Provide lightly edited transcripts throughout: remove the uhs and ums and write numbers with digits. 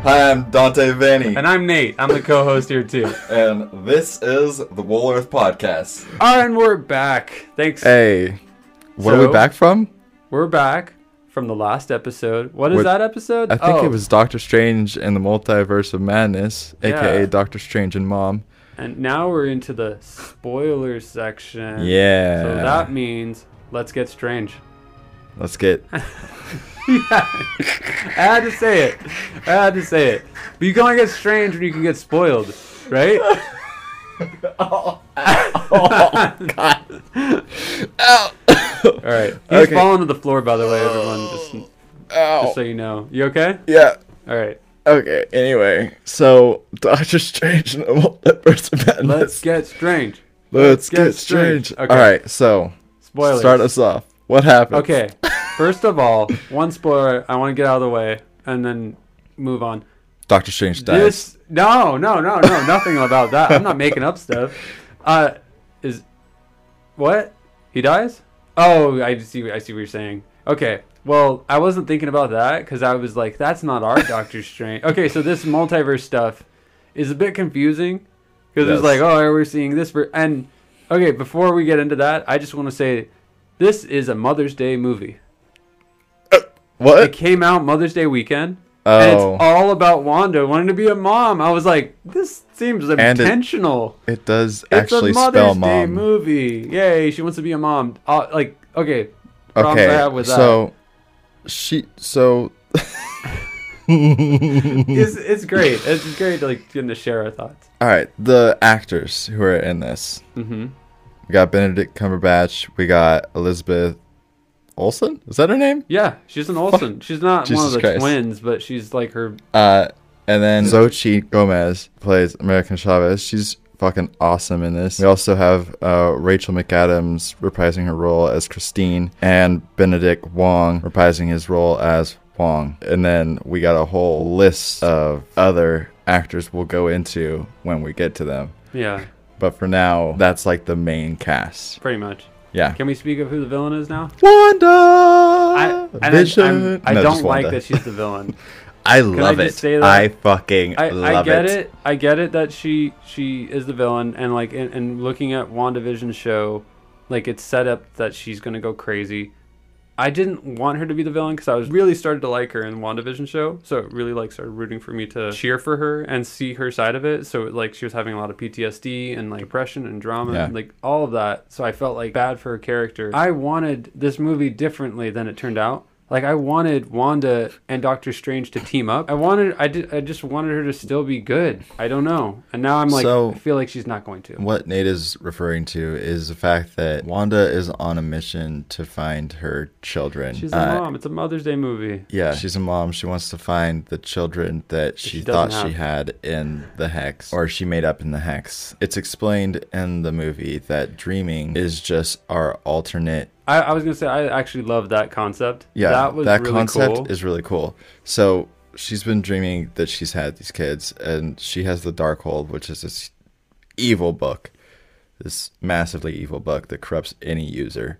Hi, I'm Dante Vanny. And I'm Nate. I'm the co-host here too. And this is the Woolworth Podcast. And we're back. Thanks. Hey, where are we back from? We're back from the last episode. What is that episode? I think it was Doctor Strange and the Multiverse of Madness, aka Yeah. Doctor Strange and Mom. And now we're into the spoiler section. Yeah. So that means let's get strange. Let's get... I had to say it. But you can only get strange when you can get spoiled, right? Oh, God. Ow. All right. He's Okay. falling to the floor, by the way, everyone. Ow. Just so you know. You okay? Yeah. All right. Okay, anyway. So, Doctor Strange and the Multiverse of Madness. Let's get strange. Let's get strange. Okay. Alright, so, Spoilers. start us off. What happened? Okay. First of all, one spoiler I want to get out of the way and then move on. Doctor Strange dies. No, nothing about that. I'm not making up stuff. What? He dies? Oh, I see what you're saying. Okay. Well, I wasn't thinking about that because I was like, that's not our Doctor Strange. Okay, so this multiverse stuff is a bit confusing because it's like, oh, we're seeing this. And, okay, before we get into that, I just want to say this is a Mother's Day movie. What? It came out Mother's Day weekend. Oh. And it's all about Wanda wanting to be a mom. I was like, this seems intentional. It does It's actually a Mother's spell Day mom. movie. Yay, she wants to be a mom. Okay. Problems I have with so it's great. It's great to getting to share our thoughts. all right, the actors who are in this. Mm-hmm. We got Benedict Cumberbatch. We got Elizabeth Olsen. Is that her name? Yeah, she's an Olsen. She's not one of Jesus the Christ. twins, but she's like her. And then Xochitl Gomez plays American Chavez. She's fucking awesome in this. We also have Rachel McAdams reprising her role as Christine, and Benedict Wong reprising his role as Wong. And then we got a whole list of other actors we'll go into when we get to them. Yeah, But for now, that's like the main cast. pretty much. Yeah. Can we speak of who the villain is now? Wanda! I No, don't just like Wanda. that she's the villain. I love just it. say that? I fucking I love get it. it. I get it that she is the villain, and and looking at WandaVision's show, it's set up that she's gonna go crazy. I didn't want her to be the villain because I was really started to like her in WandaVision show, so it really started rooting for me to cheer for her and see her side of it. So she was having a lot of PTSD and depression and drama, Yeah. and all of that. So I felt bad for her character. I wanted this movie differently than it turned out. I wanted Wanda and Doctor Strange to team up. I just wanted her to still be good. I don't know. And now I'm I feel like she's not going to. What Nate is referring to is the fact that Wanda is on a mission to find her children. She's a mom. It's a Mother's Day movie. Yeah, she's a mom. She wants to find the children that she thought she had in the Hex, or she made up in the Hex. It's explained in the movie that dreaming is just our alternate. I was going to say, I actually love that concept. Yeah, that was that really concept cool. is really cool. So she's been dreaming that she's had these kids, and she has the Darkhold, which is this evil book, this massively evil book that corrupts any user.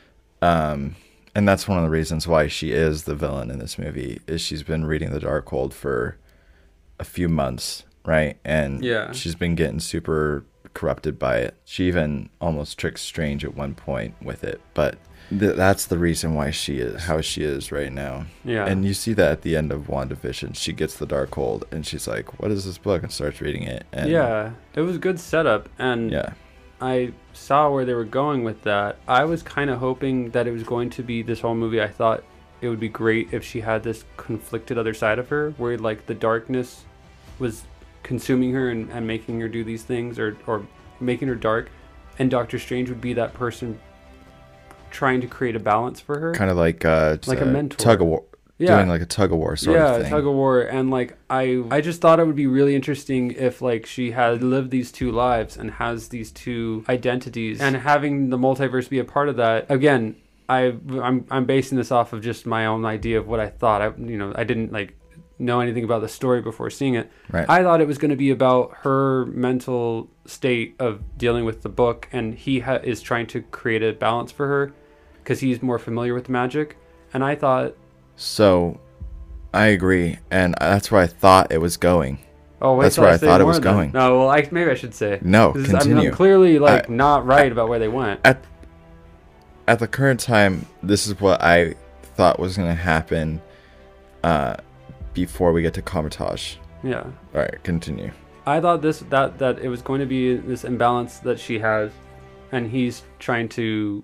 And that's one of the reasons why she is the villain in this movie, is she's been reading the Darkhold for a few months, right? And she's been getting super corrupted by it. She even almost tricks Strange at one point with it, but that's the reason why she is how she is right now. Yeah. And you see that at the end of WandaVision. She gets the Darkhold and she's like, what is this book? And starts reading it. And yeah, it was good setup, and I saw where they were going with that. I was kind of hoping that it was going to be this whole movie. I thought it would be great if she had this conflicted other side of her, where the darkness was consuming her and making her do these things, or making her dark, and Doctor Strange would be that person trying to create a balance for her, kind of like a mentor, tug of war. Doing a tug of war sort of thing. Yeah, tug of war. And I just thought it would be really interesting if she had lived these two lives and has these two identities, and having the multiverse be a part of that. Again, I'm basing this off of just my own idea of what I thought. I didn't know anything about the story before seeing it. Right. I thought it was going to be about her mental state of dealing with the book, and he is trying to create a balance for her because he's more familiar with magic. And I thought, so I agree, and that's where I thought it was going. Oh, wait, that's where I thought it was going. No, well, maybe I should say. No, continue. I'm clearly not right about where they went. At the current time, this is what I thought was going to happen before we get to Kamar-Taj. Yeah. All right, continue. I thought that it was going to be this imbalance that she has, and he's trying to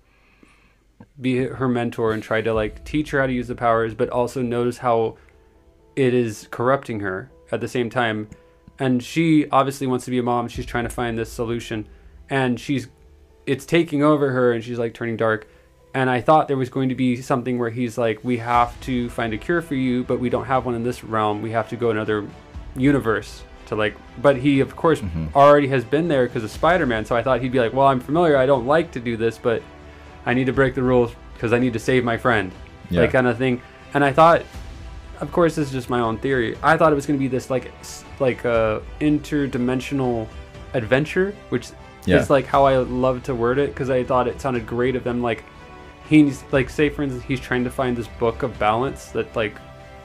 be her mentor and try to like teach her how to use the powers, but also notice how it is corrupting her at the same time. And she obviously wants to be a mom. She's trying to find this solution, and it's taking over her, and she's like turning dark. And I thought there was going to be something where he's like, we have to find a cure for you, but we don't have one in this realm. We have to go another universe to like, but he of course already has been there because of Spider-Man. So I thought he'd be like, well, I'm familiar. I don't like to do this, but I need to break the rules because I need to save my friend. Yeah. Like kind of thing. And I thought, of course, this is just my own theory. I thought it was going to be this like a interdimensional adventure, which is like how I love to word it, because I thought it sounded great of them. Like he's like, say for instance, he's trying to find this book of balance that like,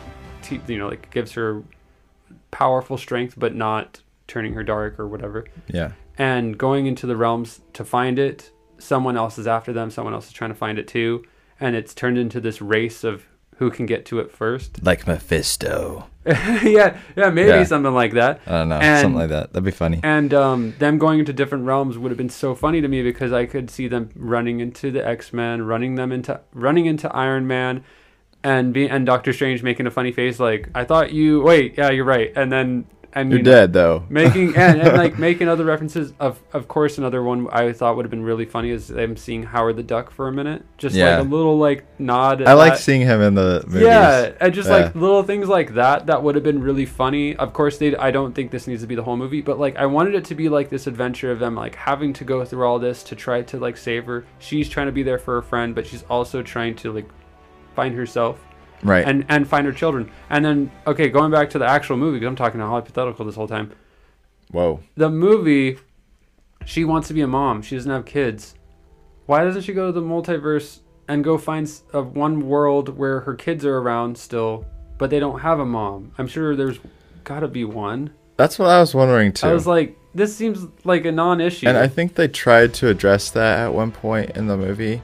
like gives her powerful strength, but not turning her dark or whatever. Yeah. And going into the realms to find it, someone else is after them. Someone else is trying to find it too, and it's turned into this race of who can get to it first. Like Mephisto. yeah, maybe something like that. I don't know, something like that. That'd be funny. And them going into different realms would have been so funny to me, because I could see them running into the X-Men, running into Iron Man, and Doctor Strange making a funny face like, I thought you, wait, yeah, you're right. And then you're dead though. Making and like making other references. Of course, another one I thought would have been really funny is them seeing Howard the Duck for a minute, just like a little like nod. I like seeing him in the movies. Yeah, and just like little things like that would have been really funny. Of course, I don't think this needs to be the whole movie, but like I wanted it to be like this adventure of them like having to go through all this to try to like save her. She's trying to be there for her friend, but she's also trying to like find herself. Right. And find her children. And then, okay, going back to the actual movie, because I'm talking hypothetical this whole time. Whoa. The movie, she wants to be a mom. She doesn't have kids. Why doesn't she go to the multiverse and go find one world where her kids are around still, but they don't have a mom? I'm sure there's got to be one. That's what I was wondering, too. I was like, this seems like a non-issue. And I think they tried to address that at one point in the movie.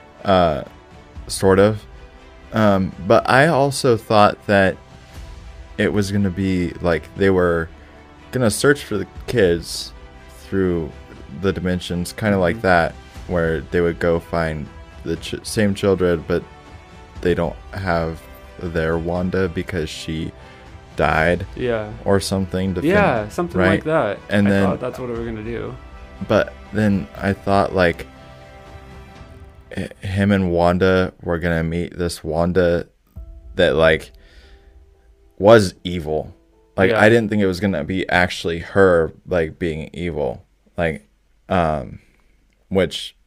Sort of. But I also thought that it was going to be like they were going to search for the kids through the dimensions, kind of like that, where they would go find the same children, but they don't have their Wanda because she died. Yeah. Or something. Something like that. And I thought that's what we were going to do. But then I thought like him and Wanda were gonna meet this Wanda that like was evil. Like I didn't think it was gonna be actually her like being evil. Like which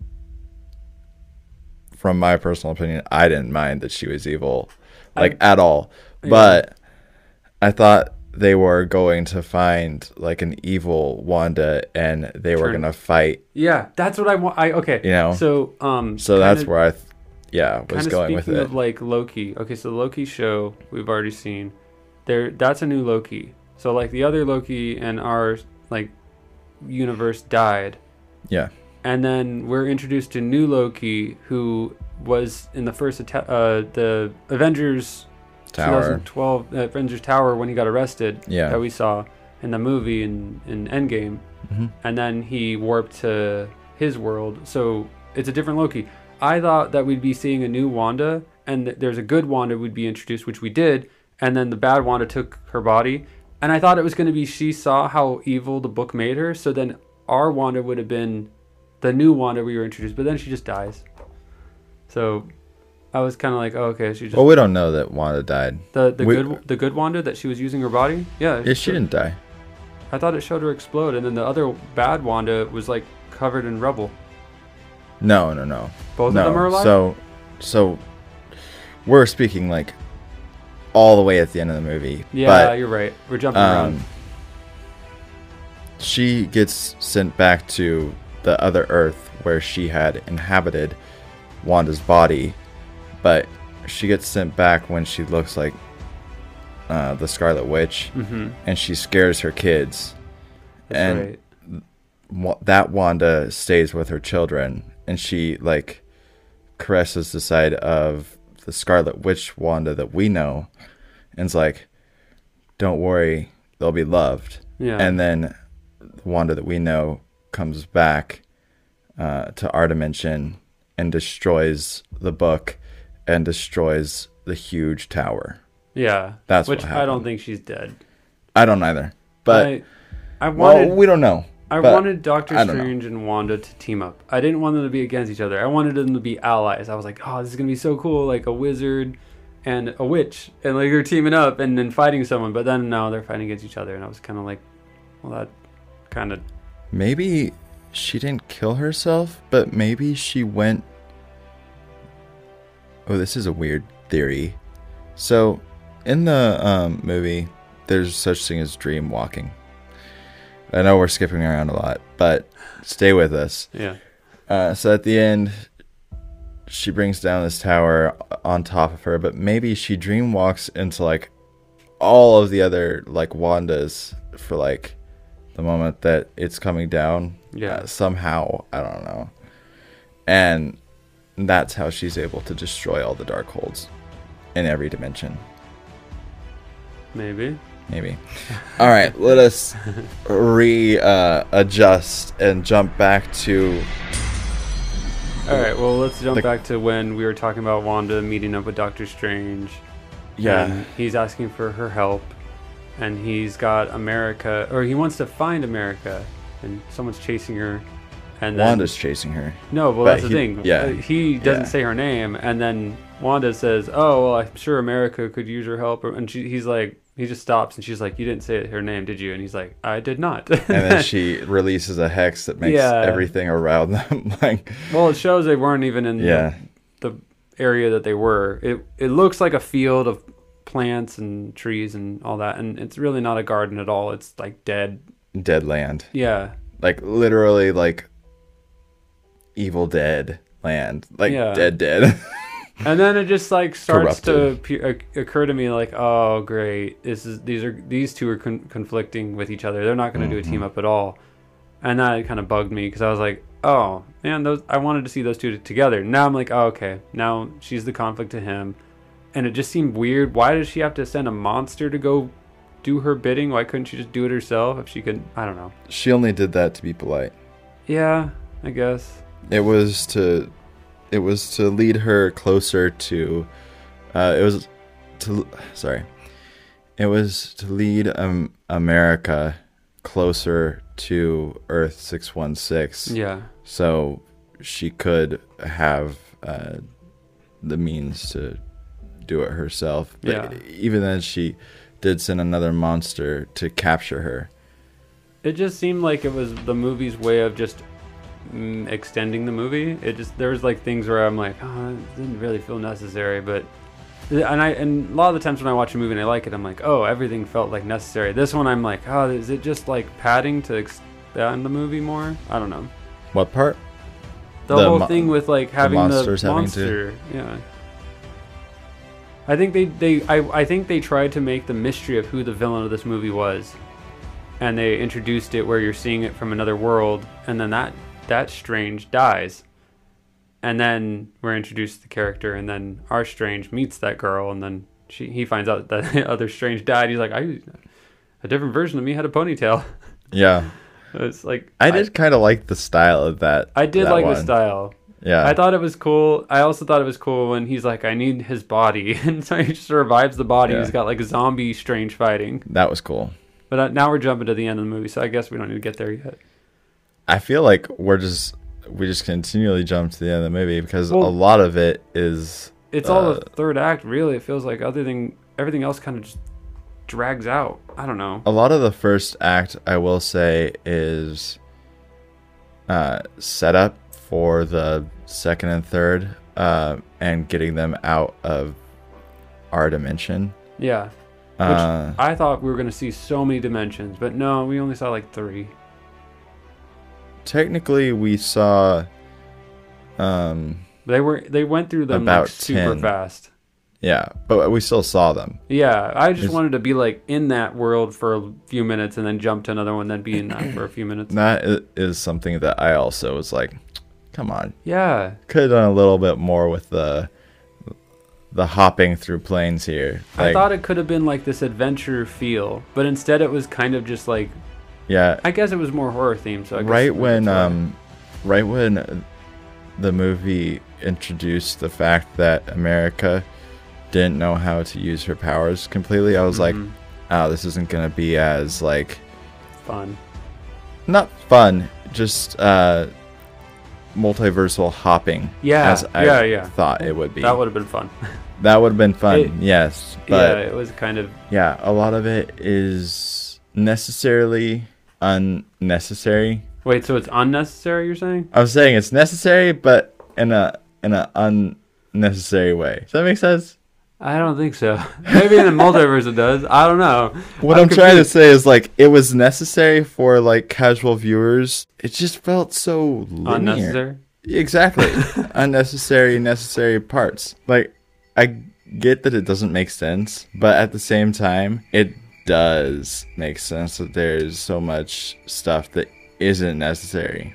from my personal opinion, I didn't mind that she was evil like at all. But I thought they were going to find like an evil Wanda, and they were gonna fight. Yeah, that's what I want. Okay, you know. So that's where I, was going with it. Speaking of like Loki. Okay, so the Loki show we've already seen. That's a new Loki. So like the other Loki in our like universe died. Yeah. And then we're introduced to new Loki, who was in the first the Avengers. Tower. 2012 Avengers Tower when he got arrested that we saw in the movie in Endgame. And then he warped to his world, so it's a different Loki. I thought that we'd be seeing a new Wanda, and there's a good Wanda would be introduced, which we did, and then the bad Wanda took her body, and I thought it was going to be she saw how evil the book made her, so then our Wanda would have been the new Wanda we were introduced, but then she just dies. So I was kind of like, oh, okay, she just. Well, we don't know that Wanda died. The good Wanda that she was using her body. Yeah. Yeah, she didn't die. I thought it showed her explode, and then the other bad Wanda was like covered in rubble. No. Both of them are alive. So we're speaking like all the way at the end of the movie. Yeah, but, you're right. We're jumping around. She gets sent back to the other Earth where she had inhabited Wanda's body. But she gets sent back when she looks like the Scarlet Witch, and she scares her kids. That's and right. That Wanda stays with her children, and she like caresses the side of the Scarlet Witch Wanda that we know, and's like, don't worry, they'll be loved. Yeah. And then Wanda that we know comes back to our dimension and destroys the book and destroys the huge tower. Yeah. That's which what happened. I don't think she's dead. I don't either. But I wanted, we don't know. I wanted Doctor Strange and Wanda to team up. I didn't want them to be against each other. I wanted them to be allies. I was like, oh, this is going to be so cool. Like a wizard and a witch. And like they're teaming up and then fighting someone. But then no, they're fighting against each other. And I was kind of like, well, that kind of... Maybe she didn't kill herself, but maybe she went... Oh, this is a weird theory. So, in the movie, there's such thing as dream walking. I know we're skipping around a lot, but stay with us. Yeah. So at the end, she brings down this tower on top of her, but maybe she dream walks into like all of the other like Wandas for like the moment that it's coming down. Yeah. Somehow, I don't know. And that's how she's able to destroy all the Darkholds in every dimension. Maybe. All right, let us adjust and jump back to... All right, well, let's jump back to when we were talking about Wanda meeting up with Doctor Strange. Yeah. And he's asking for her help, and he's got America, or he wants to find America, and someone's chasing her. And then, Wanda's chasing her. No, well, that's the thing. Yeah. He doesn't say her name, and then Wanda says, oh, well, I'm sure America could use her help. And he's like, he just stops, and she's like, you didn't say her name, did you? And he's like, I did not. And then she releases a hex that makes everything around them like... Well, it shows they weren't even in the area that they were. It looks like a field of plants and trees and all that, and it's really not a garden at all. It's like dead land. Yeah. Like, literally, like... Evil Dead land, like dead. And then it just like starts Corrupted. to occur to me like, oh great, these two are conflicting with each other. They're not going to do a team up at all, and that kind of bugged me because I was like, oh man, I wanted to see those two together. Now I'm like, oh, okay, now she's the conflict to him, and it just seemed weird. Why does she have to send a monster to go do her bidding? Why couldn't she just do it herself if she could? I don't know. She only did that to be polite. Yeah, I guess. It was to lead her closer to it was to lead America closer to Earth 616. Yeah. So she could have the means to do it herself. But even then she did send another monster to capture her. It just seemed like it was the movie's way of just extending the movie. There was like things where I'm like, oh, it didn't really feel necessary, but and a lot of the times when I watch a movie and I like it, I'm like, oh, everything felt like necessary. This one I'm like, oh, is it just like padding to expand the movie more? I don't know. What part? The whole thing with like having the monster. Yeah. I think I think they tried to make the mystery of who the villain of this movie was, and they introduced it where you're seeing it from another world, and then that Strange dies, and then we're introduced to the character, and then our Strange meets that girl, and then he finds out that the other Strange died. He's like, a different version of me had a ponytail. Yeah. It's like I did kind of like the style of that. I did like the style. Yeah. I thought it was cool. I also thought it was cool when he's like, I need his body, and so he just revives the body. Yeah. He's got like a zombie Strange fighting. That was cool. But now we're jumping to the end of the movie, so I guess we don't need to get there yet. I feel like we just continually jump to the end of the movie because a lot of it is... It's all the third act, really. It feels like everything else kind of just drags out. I don't know. A lot of the first act, I will say, is set up for the second and third and getting them out of our dimension. Yeah. Which I thought we were going to see so many dimensions, but no, we only saw like 3. Technically, we saw... they went through them like super fast. Yeah, but we still saw them. Yeah, I just wanted to be like in that world for a few minutes and then jump to another one, then be in that for a few minutes. That is something that I also was like, come on. Yeah. Could have done a little bit more with the hopping through planes here. Like, I thought it could have been like this adventure feel, but instead it was kind of just like, yeah. I guess it was more horror themed. So I guess right when the movie introduced the fact that America didn't know how to use her powers completely, I was like, oh, this isn't gonna be as like fun. Not fun, just multiversal hopping. Yeah, as I thought it would be. That would have been fun. That would have been fun, yes. But yeah, it was kind of... Yeah, a lot of it is necessarily unnecessary. Wait, so it's unnecessary, you're saying? I was saying it's necessary, but in a unnecessary way. Does that make sense? I don't think so. Maybe in the multiverse it does. I don't know. What I'm trying to say is, like, it was necessary for, like, casual viewers. It just felt so linear. Unnecessary? Exactly. Unnecessary, necessary parts. Like, I get that it doesn't make sense, but at the same time, it does make sense that there's so much stuff that isn't necessary.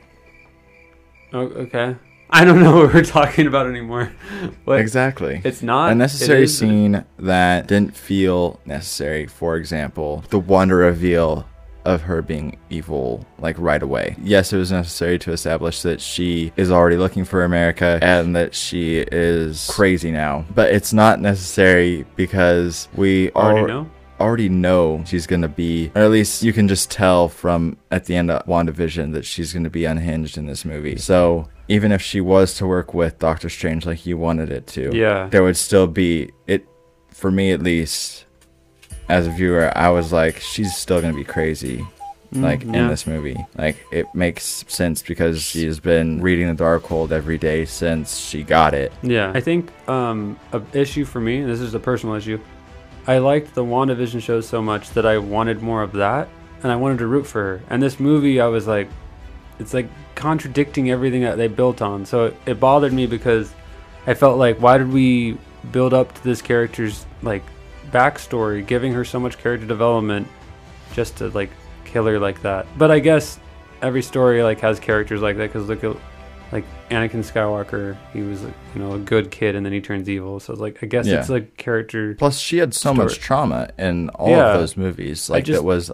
Oh, okay. I don't know what we're talking about anymore. But exactly. It's not a necessary scene that didn't feel necessary. For example, the wonder reveal of her being evil, like, right away. Yes, it was necessary to establish that she is already looking for America and that she is crazy now. But it's not necessary because we already know she's going to be, or at least you can just tell from at the end of WandaVision that she's going to be unhinged in this movie. So even if she was to work with Doctor Strange like you wanted it to, there would still be, it, for me at least, as a viewer, I was like, she's still going to be crazy, like, in this movie. Like, it makes sense because she's been reading the Darkhold every day since she got it. Yeah. I think an issue for me, and this is a personal issue, I liked the WandaVision show so much that I wanted more of that, and I wanted to root for her. And this movie, I was like, it's like contradicting everything that they built on. So it bothered me because I felt like, why did we build up to this character's, like, backstory, giving her so much character development just to, like, kill her like that? But I guess every story, like, has characters like that, because look at, like, Anakin Skywalker, he was, you know, a good kid and then he turns evil. So it's like, I guess it's like character. Plus, she had so much trauma in all of those movies. Like, it was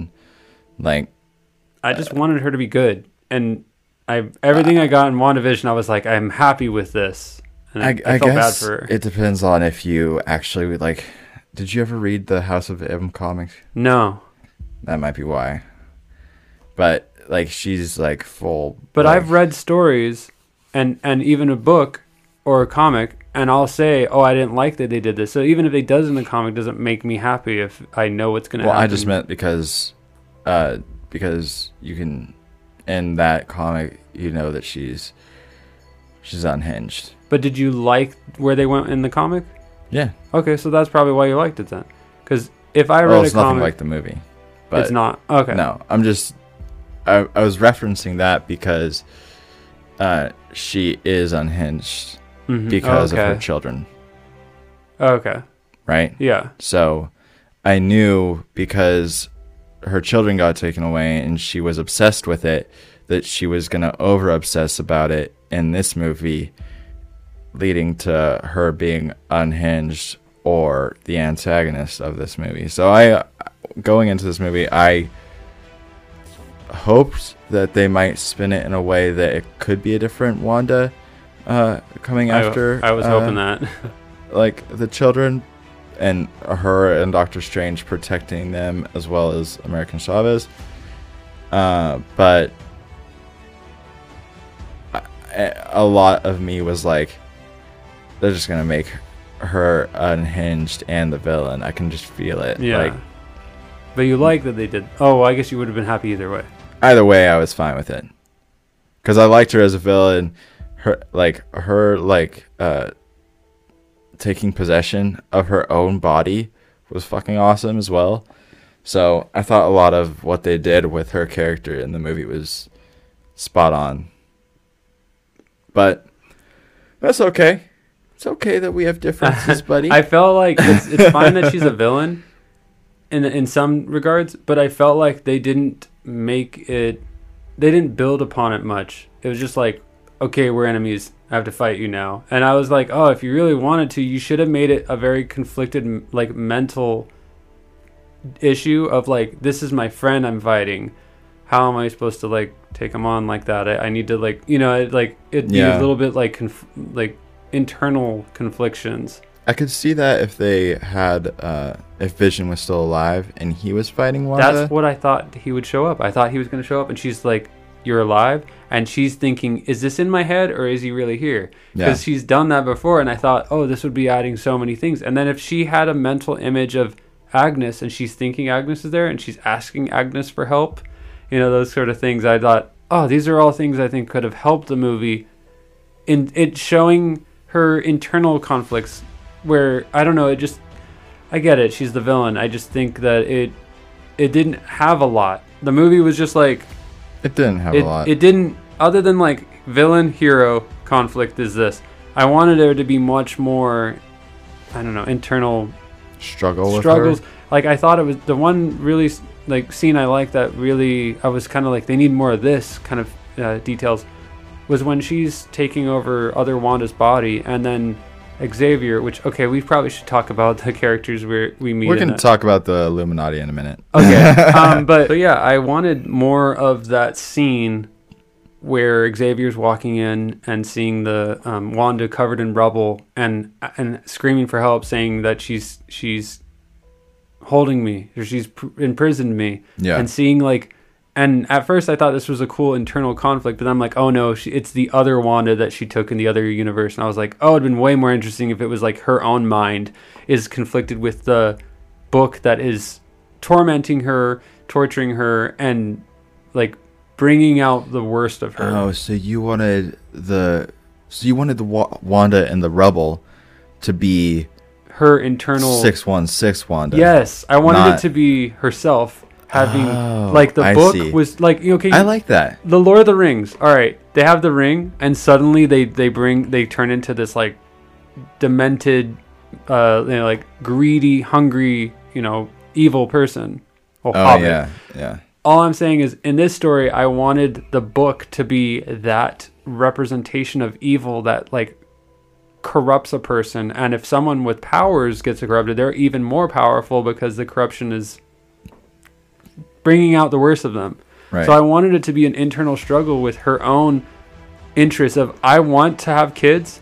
I just wanted her to be good, and everything I got in WandaVision, I was like, I'm happy with this. And I felt bad for her. It depends on if you actually, like, did you ever read the House of M comics? No. That might be why. But, like, she's, like, full. But I've read stories and even a book or a comic, and I'll say, oh, I didn't like that they did this. So even if they does in the comic, doesn't make me happy if I know what's going to happen. Well, I just meant because you can, in that comic, you know that she's unhinged. But did you like where they went in the comic? Yeah. Okay, so that's probably why you liked it then. Because if I read a comic, it's nothing like the movie. But it's not. Okay. No, I'm just. I was referencing that because she is unhinged because of her children. Okay. Right? Yeah. So I knew because her children got taken away and she was obsessed with it that she was going to over-obsess about it in this movie, leading to her being unhinged or the antagonist of this movie. So going into this movie, I hoped that they might spin it in a way that it could be a different Wanda coming after. I was hoping that. Like, the children and her and Doctor Strange protecting them as well as American Chavez. But a lot of me was like, they're just going to make her unhinged and the villain. I can just feel it. Yeah. Like, but you like that they did. Oh, well, I guess you would have been happy either way. Either way, I was fine with it. Because I liked her as a villain. Her taking possession of her own body was fucking awesome as well. So I thought a lot of what they did with her character in the movie was spot on. But that's okay. it's okay that we have differences, buddy. I felt like it's fine that she's a villain in some regards, but I felt like they didn't build upon it much. It was just like, okay, we're enemies. I have to fight you now. And I was like, oh, if you really wanted to, you should have made it a very conflicted, like, mental issue of, like, this is my friend I'm fighting. How am I supposed to, like, take him on like that? I need to, like, you know, it'd be a little bit like internal conflictions. I could see that if they had, if Vision was still alive and he was fighting Wanda. That's what I thought he would show up. I thought he was going to show up, and she's like, you're alive, and she's thinking, is this in my head or is he really here? Because she's done that before, and I thought, oh, this would be adding so many things. And then if she had a mental image of Agnes and she's thinking Agnes is there and she's asking Agnes for help, you know, those sort of things, I thought, oh, these are all things I think could have helped the movie in it showing her internal conflicts where, I don't know, I get it, she's the villain. I just think that it didn't have a lot. The movie was just like, it didn't have a lot. It didn't, other than like villain hero conflict is this. I wanted there to be much more, I don't know, internal struggles. Like, I thought it was the one really like scene I liked that really, I was kind of like, they need more of this kind of details, was when she's taking over other Wanda's body, and then Xavier, which, okay, we probably should talk about the characters we meet. We're going to talk about the Illuminati in a minute. Okay. But yeah, I wanted more of that scene where Xavier's walking in and seeing the Wanda covered in rubble and screaming for help, saying that she's holding me, or she's imprisoned me. Yeah. And seeing, like, and at first I thought this was a cool internal conflict, but then I'm like, oh no, it's the other Wanda that she took in the other universe. And I was like, oh, it'd been way more interesting if it was like her own mind is conflicted with the book that is tormenting her, torturing her, and like bringing out the worst of her. Oh, so you wanted the Wanda and the Rubble to be her internal 616 Wanda. Yes, I wanted it to be herself. Having like the book was like, okay, I like that. The Lord of the Rings. All right, they have the ring, and suddenly they turn into this like demented, like greedy, hungry, evil person. Hobbit. Yeah. All I'm saying is, in this story, I wanted the book to be that representation of evil that like corrupts a person, and if someone with powers gets corrupted, they're even more powerful because the corruption is bringing out the worst of them. Right. So I wanted it to be an internal struggle with her own interest of, I want to have kids,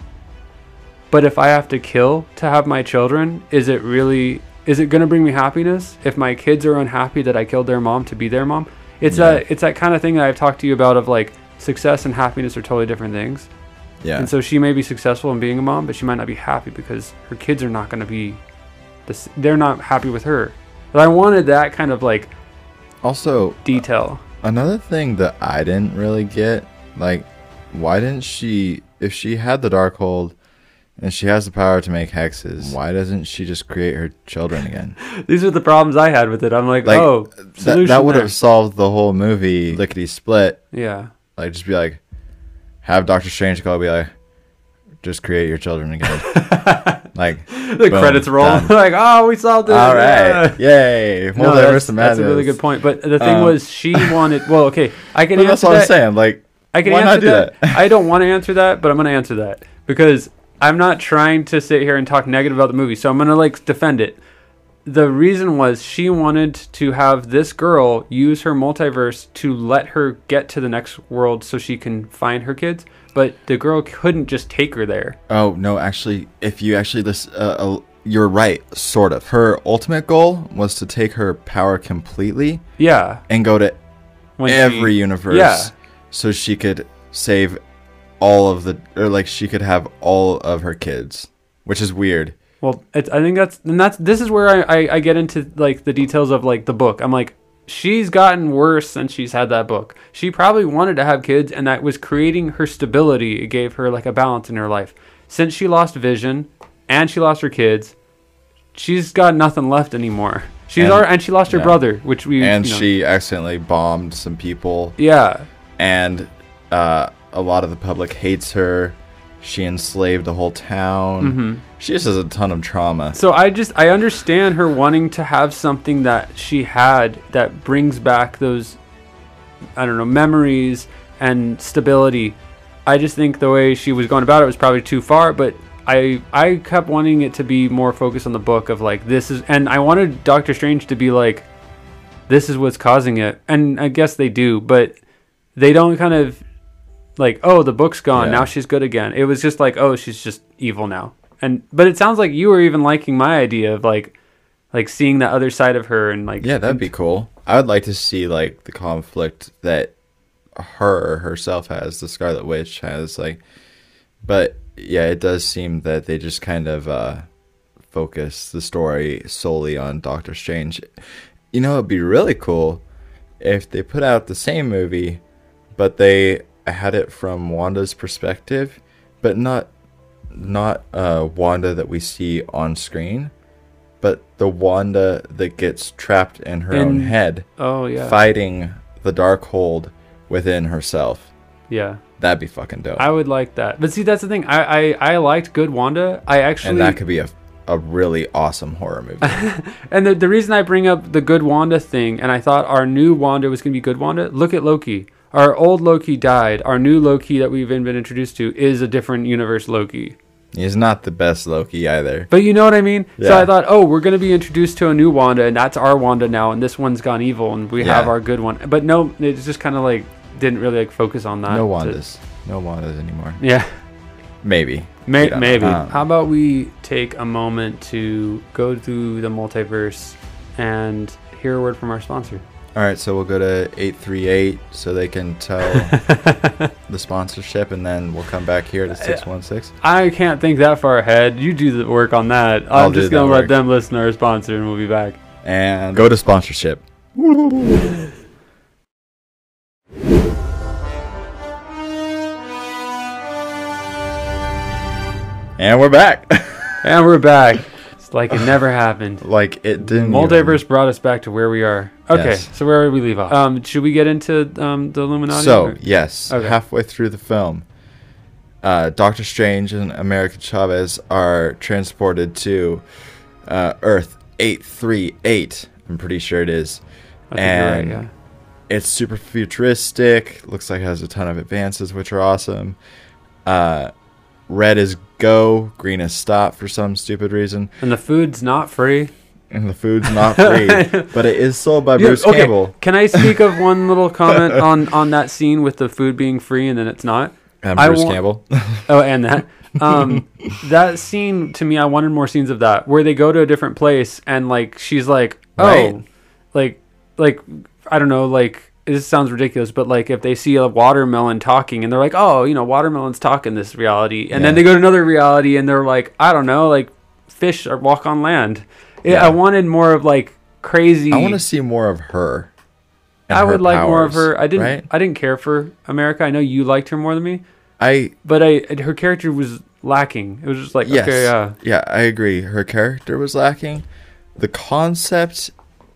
but if I have to kill to have my children, is it going to bring me happiness if my kids are unhappy that I killed their mom to be their mom? It's that kind of thing that I've talked to you about of like success and happiness are totally different things. Yeah. And so she may be successful in being a mom, but she might not be happy because her kids are not going to be they're not happy with her. But I wanted that kind of like also detail. Another thing that I didn't really get, like, why didn't she, if she had the Darkhold and she has the power to make hexes, why doesn't she just create her children again? These are the problems I had with it. I'm like that would have solved the whole movie lickety split. Yeah. Like, just be like, have Doctor Strange go be like, just create your children again. Like the boom, credits roll. Like, oh, we solved it. All right, yay! That's a really good point. But the thing was, she wanted. Well, okay, I can answer that. That's what I'm saying. Like, I can answer that. I don't want to answer that, but I'm going to answer that because I'm not trying to sit here and talk negative about the movie. So I'm going to like defend it. The reason was she wanted to have this girl use her multiverse to let her get to the next world so she can find her kids. But the girl couldn't just take her there. Oh, no, actually, if you actually listen, you're right, sort of. Her ultimate goal was to take her power completely. Yeah. And go to every universe. Yeah. So she could save all of she could have all of her kids, which is weird. Well, I think this is where I get into like the details of like the book. I'm like, she's gotten worse since she's had that book. She probably wanted to have kids, and that was creating her stability. It gave her like a balance in her life. Since she lost Vision and she lost her kids, she's got nothing left anymore. And she lost her brother, which she accidentally bombed some people. Yeah. And a lot of the public hates her. she enslaved the whole town. Mm-hmm. She just has a ton of trauma. So I understand her wanting to have something that she had that brings back those, I don't know, memories and stability. I just think the way she was going about it was probably too far, but I kept wanting it to be more focused on the book of like, this is, and I wanted Doctor Strange to be like, this is what's causing it. And I guess they do, but they don't kind of like, oh, the book's gone, now she's good again. It was just like, oh, she's just evil now. But it sounds like you were even liking my idea of like seeing that other side of her and like, yeah, that'd be cool. I would like to see like the conflict that herself has, the Scarlet Witch has, like, but yeah, it does seem that they just kind of focus the story solely on Doctor Strange. You know, it'd be really cool if they put out the same movie, but they had it from Wanda's perspective, but not Wanda that we see on screen, but the Wanda that gets trapped in her own head. Oh yeah, fighting the Darkhold within herself. Yeah, that'd be fucking dope. I would like that. But see, that's the thing. I liked Good Wanda. And that could be a really awesome horror movie. And the reason I bring up the Good Wanda thing, and I thought our new Wanda was going to be Good Wanda, look at Loki. Our old Loki died. Our new Loki that we've been introduced to is a different universe Loki. He's not the best Loki either. But you know what I mean? Yeah. So I thought, oh, we're going to be introduced to a new Wanda, and that's our Wanda now, and this one's gone evil, and we have our good one. But no, it's just kind of like, didn't really like focus on that. No Wandas anymore. Yeah. Maybe. Maybe. How about we take a moment to go through the multiverse and hear a word from our sponsor? All right, so we'll go to 838 so they can tell the sponsorship, and then we'll come back here to 616. I can't think that far ahead. You do the work on that. I'm just going to let them listen to our sponsor, and we'll be back. And go to sponsorship. And we're back. It's like it never happened. Like it didn't. Multiverse brought us back to where we are. Okay, so where did we leave off? Should we get into the Illuminati? So, yes. Okay. Halfway through the film, Doctor Strange and America Chavez are transported to Earth 838. I'm pretty sure it is. And right, it's super futuristic. Looks like it has a ton of advances, which are awesome. Red is go, green is stop for some stupid reason. And the food's not free. But it is sold by Bruce Campbell. Can I speak of one little comment on that scene with the food being free and then it's not? Bruce Campbell. Oh, and that. That scene, to me, I wanted more scenes of that, where they go to a different place and, like, she's like, oh, right. like, I don't know, like, this sounds ridiculous, but like if they see a watermelon talking and they're like, oh, you know, watermelons talk in this reality. And then they go to another reality and they're like, I don't know, like fish or walk on land. I wanted more of like crazy. I want to see more of her. I would like more of her. I didn't care for America. I know you liked her more than me. But her character was lacking. It was just like, yes. Okay, yeah. Yeah, I agree. Her character was lacking. The concept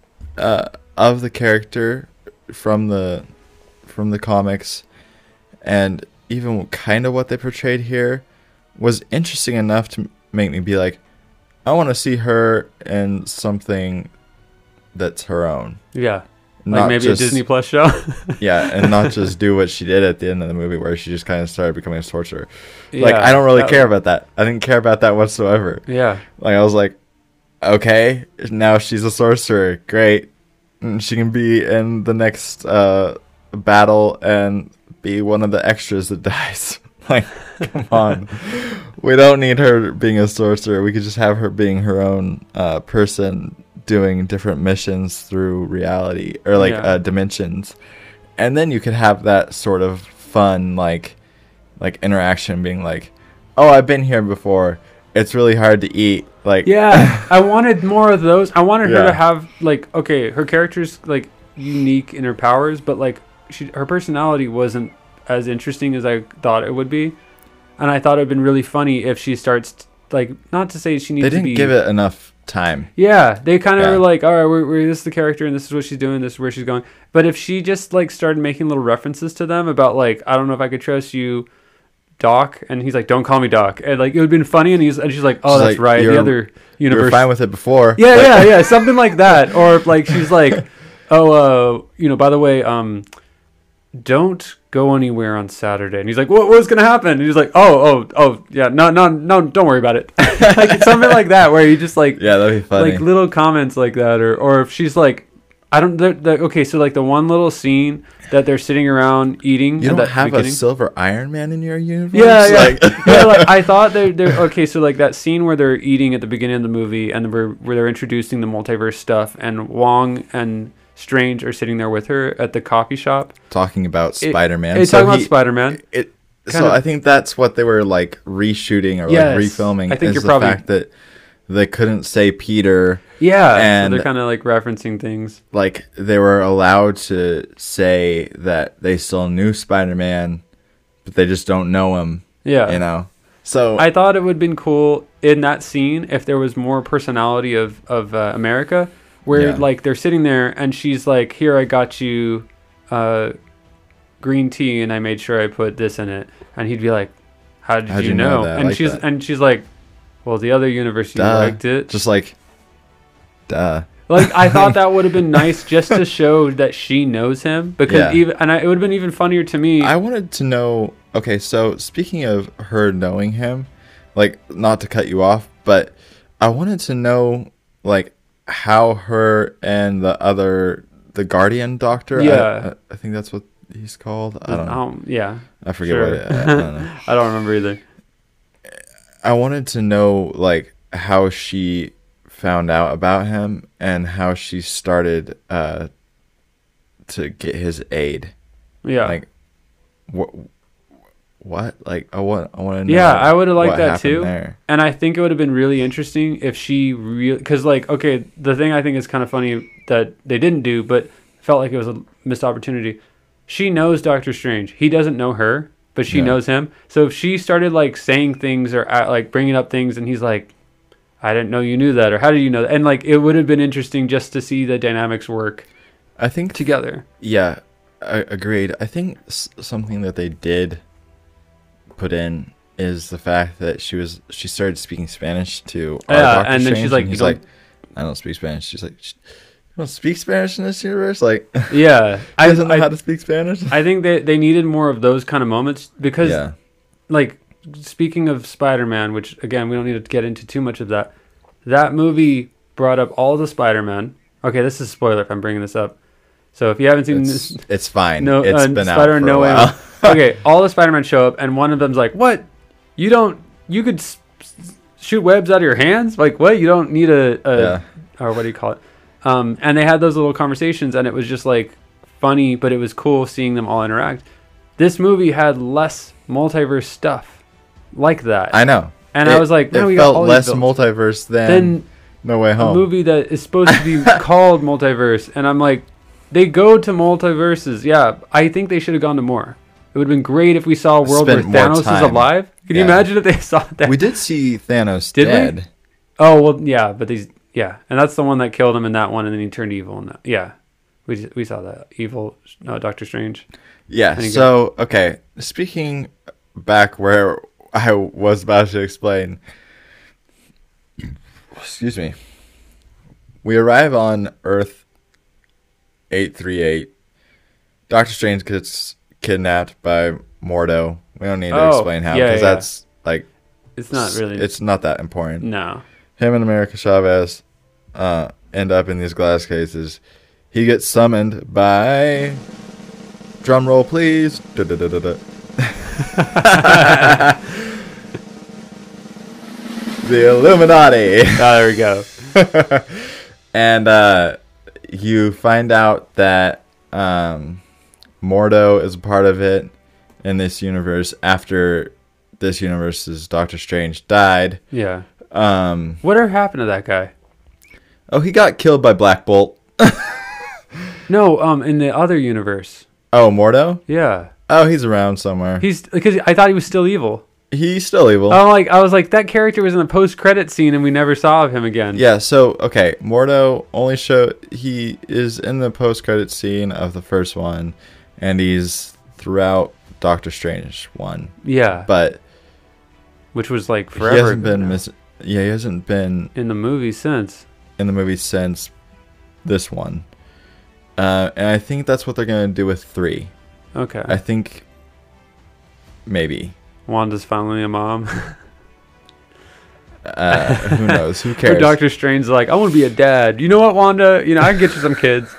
of the character from the comics and even kind of what they portrayed here was interesting enough to make me be like, I want to see her in something that's her own. Yeah. Like maybe a Disney Plus show. Yeah, and not just do what she did at the end of the movie where she just kind of started becoming a sorcerer. Yeah, like, I don't really care about that. I didn't care about that whatsoever. Yeah. Like, I was like, okay, now she's a sorcerer. Great. She can be in the next battle and be one of the extras that dies. Like, come on. We don't need her being a sorcerer. We could just have her being her own person doing different missions through reality or like dimensions. And then you could have that sort of fun like interaction being like, oh, I've been here before. It's really hard to eat. Like, yeah, I wanted more of those. I wanted her to have like, okay, her character's like unique in her powers, but like her personality wasn't as interesting as I thought it would be. And I thought it would have been really funny if she starts like, not to say she needs to be. They didn't give it enough time. Yeah, they kind of were like, all right, we're this is the character and this is what she's doing, this is where she's going. But if she just like started making little references to them about like, I don't know if I could trust you Doc, and he's like, "Don't call me Doc," and like it would have been funny, and she's like, "Oh, She's that's like, right, the other universe." You were fine with it before. Yeah, something like that, or like she's like, "Oh, by the way, don't go anywhere on Saturday," and he's like, "What's gonna happen?" And he's like, "Oh, yeah, no, don't worry about it." Like something like that, where you just like, yeah, that'd be funny, like little comments like that, or if she's like, okay, so like the one little scene that they're sitting around eating. You don't have a silver Iron Man in your universe? Yeah. Yeah, like I thought they're okay. So like that scene where they're eating at the beginning of the movie, and where they're introducing the multiverse stuff, and Wong and Strange are sitting there with her at the coffee shop talking about Spider-Man. It's talking about Spider-Man. So I think that's what they were like reshooting or like refilming. I think you're the probably fact that they couldn't say Peter. Yeah, and so they're kind of like referencing things. Like they were allowed to say that they still knew Spider-Man, but they just don't know him. Yeah, So I thought it would have been cool in that scene if there was more personality of America, where like they're sitting there and she's like, "Here, I got you green tea, and I made sure I put this in it," and he'd be like, "How did you know?" that? And she's like, "Well, the other universe, you liked it." Just like, duh. Like I thought that would have been nice just to show that she knows him, because it would have been even funnier to me. I wanted to know. Okay, so speaking of her knowing him, like not to cut you off, but I wanted to know like how her and the Guardian Doctor. Yeah, I think that's what he's called. I don't know. Yeah, I forget what it. I don't know. I don't remember either. I wanted to know like how she found out about him and how she started to get his aid. Yeah. Like what? Like I want to know. Yeah, I would have liked that too. There. And I think it would have been really interesting if she because like, okay, the thing I think is kind of funny that they didn't do, but felt like it was a missed opportunity. She knows Doctor Strange. He doesn't know her, but she knows him. So if she started like saying things or like bringing up things, and he's like, "I didn't know you knew that," or "How did you know that?" And like it would have been interesting just to see the dynamics work. I think together. Yeah, I agreed. I think something that they did put in is the fact that she started speaking Spanish to our Doctor and then Strange, she's like, and he's like, "I don't speak Spanish." She's like, "You don't speak Spanish in this universe?" Like, yeah, I doesn't know how to speak Spanish. I think they needed more of those kind of moments because, like, speaking of Spider-Man, which again we don't need to get into too much of that. That movie brought up all the Spider-Man. Okay, this is a spoiler if I'm bringing this up. So if you haven't seen this, it's fine. No, it's been Spider-Man out for No a Way while. Home. Okay, all the Spider-Man show up, and one of them's like, "What? You could shoot webs out of your hands? Like what? You don't need or what do you call it?" And they had those little conversations, and it was just like funny, but it was cool seeing them all interact. This movie had less multiverse stuff like that. I know, and I was like, "Man, we felt got all less these multiverse than No Way Home." A movie that is supposed to be called multiverse, and I'm like, they go to multiverses. Yeah, I think they should have gone to more. It would have been great if we saw a world where Thanos is alive. Can you imagine if they saw that? We did see Thanos dead. We? Oh, well, yeah, but and that's the one that killed him in that one, and then he turned evil in that. Yeah, we saw that. Evil Doctor Strange. Yeah, so, okay, speaking back where I was about to explain, excuse me, we arrive on Earth 838. Doctor Strange gets kidnapped by Mordo. We don't need to explain how, because that's like, it's not really, it's not that important. No. Him and America Chavez end up in these glass cases. He gets summoned by, drum roll please, the Illuminati. Oh, there we go. And you find out that Mordo is a part of it in this universe after this universe's Doctor Strange died. Yeah. Whatever happened to that guy? Oh, he got killed by Black Bolt. No, in the other universe. Oh, Mordo? Yeah. Oh, he's around somewhere. He's because I thought he was still evil. He's still evil. I was like, that character was in the post-credit scene, and we never saw of him again. Yeah. So okay, Mordo only he is in the post-credit scene of the first one, and he's throughout Doctor Strange one. Yeah. But which was like forever. He hasn't been he hasn't been in the movie since this one. And I think that's what they're going to do with 3. Okay. I think maybe Wanda's finally a mom. Who knows? Who cares? Or Doctor Strange's like, I want to be a dad. You know what, Wanda? You know, I can get you some kids.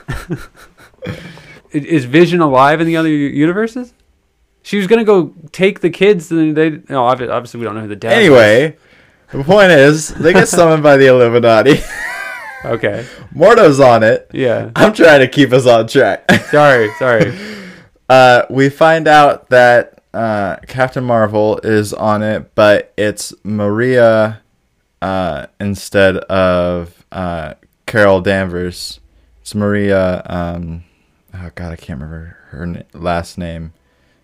Is Vision alive in the other universes? She was gonna go take the kids, and obviously we don't know who the dad. Anyway, the point is they get summoned by the Illuminati. Okay. Mordo's on it. Yeah. I'm trying to keep us on track. Sorry. We find out that Captain Marvel is on it, but it's Maria instead of Carol Danvers. It's Maria. Oh God, I can't remember her last name.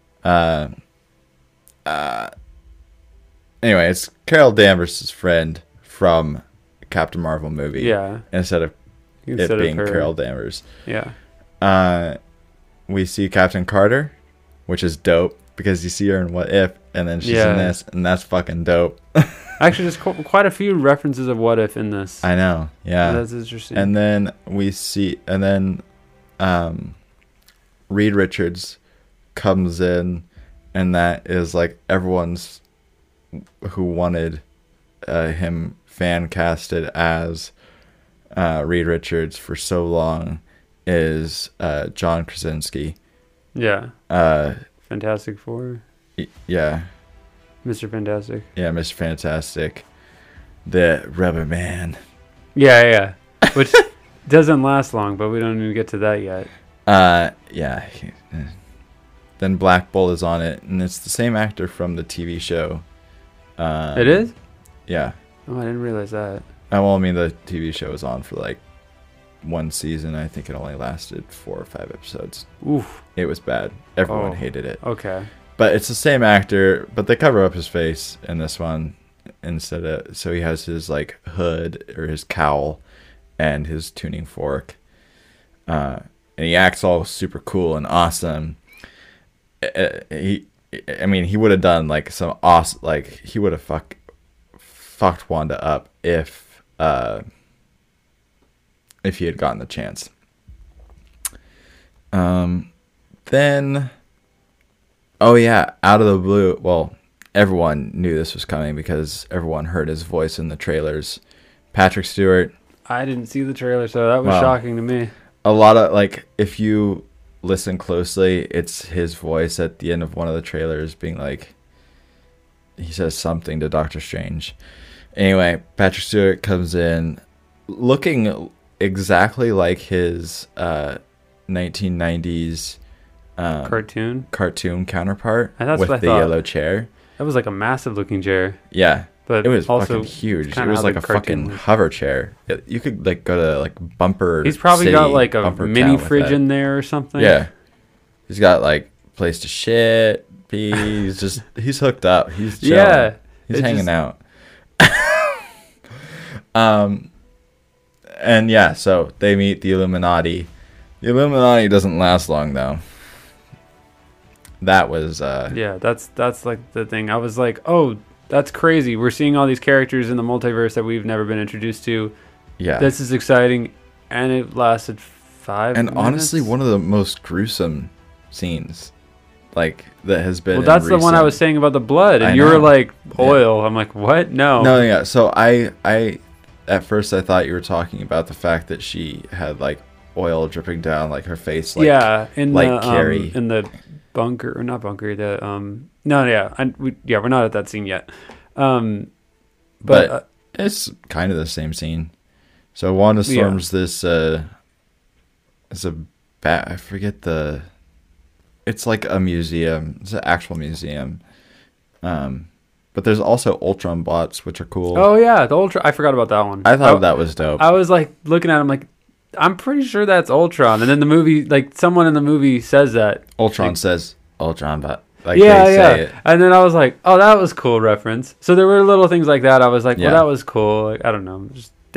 Anyway, it's Carol Danvers' friend from Captain Marvel movie. Yeah. Instead of being Carol Danvers. Yeah. We see Captain Carter, which is dope because you see her in What If, and then she's in this, and that's fucking dope. Actually, there's quite a few references of What If in this. I know. Yeah. That's interesting. And then we see, Reed Richards comes in, and that is like everyone's who wanted him fan casted as Reed Richards for so long is John Krasinski. Yeah. Fantastic Four. Yeah. Mr. Fantastic. Yeah, Mr. Fantastic. The Rubber Man. Yeah. Which doesn't last long, but we don't even get to that yet. Yeah. Then Black Bolt is on it, and it's the same actor from the TV show. It is? Yeah. Oh, I didn't realize that. Well, I mean, the TV show was on for like 1 season. I think it only lasted 4 or 5 episodes. Oof. It was bad. Everyone hated it. Okay. But it's the same actor, but they cover up his face in this one so he has his like hood or his cowl and his tuning fork. And he acts all super cool and awesome. He would have done like some awesome, like he would have fucked Wanda up if he had gotten the chance. Then, oh yeah, out of the blue, well, everyone knew this was coming because everyone heard his voice in the trailers. Patrick Stewart. I didn't see the trailer, so that was shocking to me. A lot of, like, if you listen closely, it's his voice at the end of one of the trailers being like, he says something to Doctor Strange. Anyway, Patrick Stewart comes in looking exactly like his 1990s cartoon counterpart. With the yellow chair. That was like a massive looking chair. Yeah. But it was also fucking huge. It was like a fucking hover chair. You could like go to like Bumper. He's probably City, got like a Bumper mini fridge in there or something. Yeah. He's got like place to shit, pee. He's hooked up. He's chilling. Yeah. He's hanging out. And yeah, so they meet the Illuminati. The Illuminati doesn't last long though. That was yeah, that's like the thing. I was like, oh, that's crazy. We're seeing all these characters in the multiverse that we've never been introduced to. Yeah. This is exciting. And it lasted 5 minutes. And honestly, one of the most gruesome scenes that has been. Well, that's the one I was saying about the blood. And you were like, oil. Yeah. I'm like, what? No. No, yeah. So I at first I thought you were talking about the fact that she had like oil dripping down like her face. Like, yeah. In like Carrie. In the bunker, or not bunker, we're not at that scene yet. But it's kind of the same scene. So Wanda storms this it's a I forget it's like a museum. It's an actual museum. But there's also Ultron bots, which are cool. Oh yeah, the Ultron. I forgot about that one. I thought that was dope. I was like looking at him like, I'm pretty sure that's Ultron. And then the movie, like someone in the movie says that. Ultron says Ultron bot. Like yeah. Say it. And then I was like, oh, that was cool reference. So there were little things like that. I was like, well, that was cool. Like, I don't know. Just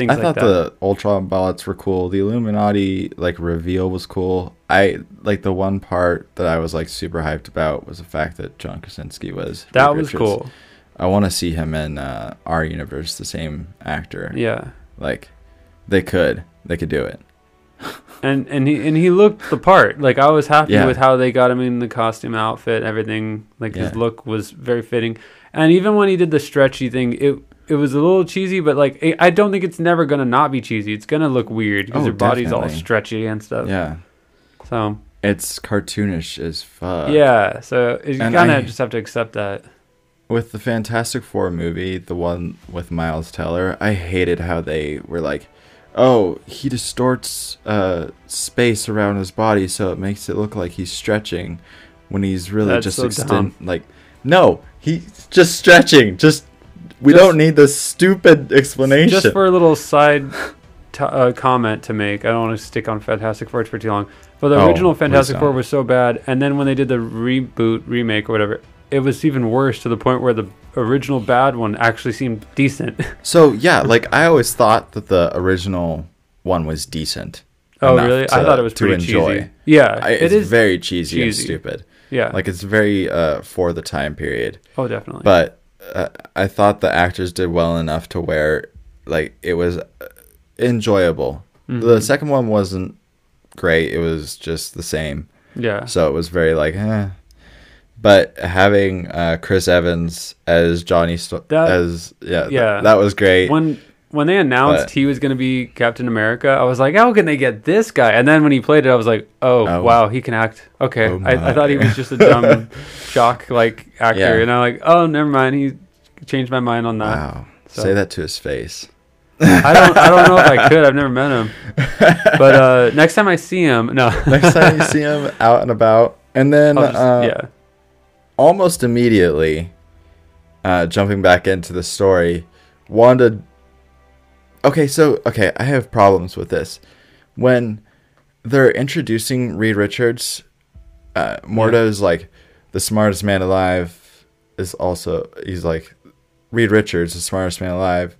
things I like thought that. the Ultron ballots were cool. The Illuminati like reveal was cool. I like the one part that I was like super hyped about was the fact that John Krasinski was That Reed was Richards. cool. I want to see him in our universe, the same actor. Yeah. Like they could do it. And he looked the part. Like I was happy Yeah. with how they got him in the costume outfit, everything. Like his look was very fitting. And even when he did the stretchy thing, it was a little cheesy, but like I don't think it's never gonna not be cheesy. It's gonna look weird because their body's all stretchy and stuff. Yeah. So it's cartoonish as fuck. Yeah. So you kind of just have to accept that. With the Fantastic Four movie, the one with Miles Teller, I hated how they were like, oh, he distorts space around his body so it makes it look like he's stretching when he's really That's just so like, no, he's just stretching. We don't need this stupid explanation. Just for a little side comment to make, I don't want to stick on Fantastic Four for too long, but the original Fantastic Four was so bad, and then when they did the remake or whatever, it was even worse to the point where the original bad one actually seemed decent. So yeah, like I always thought that the original one was decent. Oh really? I thought it was pretty cheesy. Yeah, it is very cheesy and stupid. Yeah, like it's very for the time period. Oh, definitely. But I thought the actors did well enough to where like it was enjoyable. Mm-hmm. The second one wasn't great. It was just the same. Yeah. So it was very like, But having Chris Evans as Johnny that was great. When they announced he was going to be Captain America, I was like, how can they get this guy? And then when he played it, I was like, oh wow, he can act. Okay, I thought he was just a dumb jock like actor, and I'm like, oh, never mind. He changed my mind on that. Wow, so. Say that to his face. I don't know if I could. I've never met him. But next time I see him, next time you see him out and about, and then almost immediately, jumping back into the story, Wanda. Okay, I have problems with this. When they're introducing Reed Richards, Mordo's like, the smartest man alive is also, he's like, Reed Richards, the smartest man alive,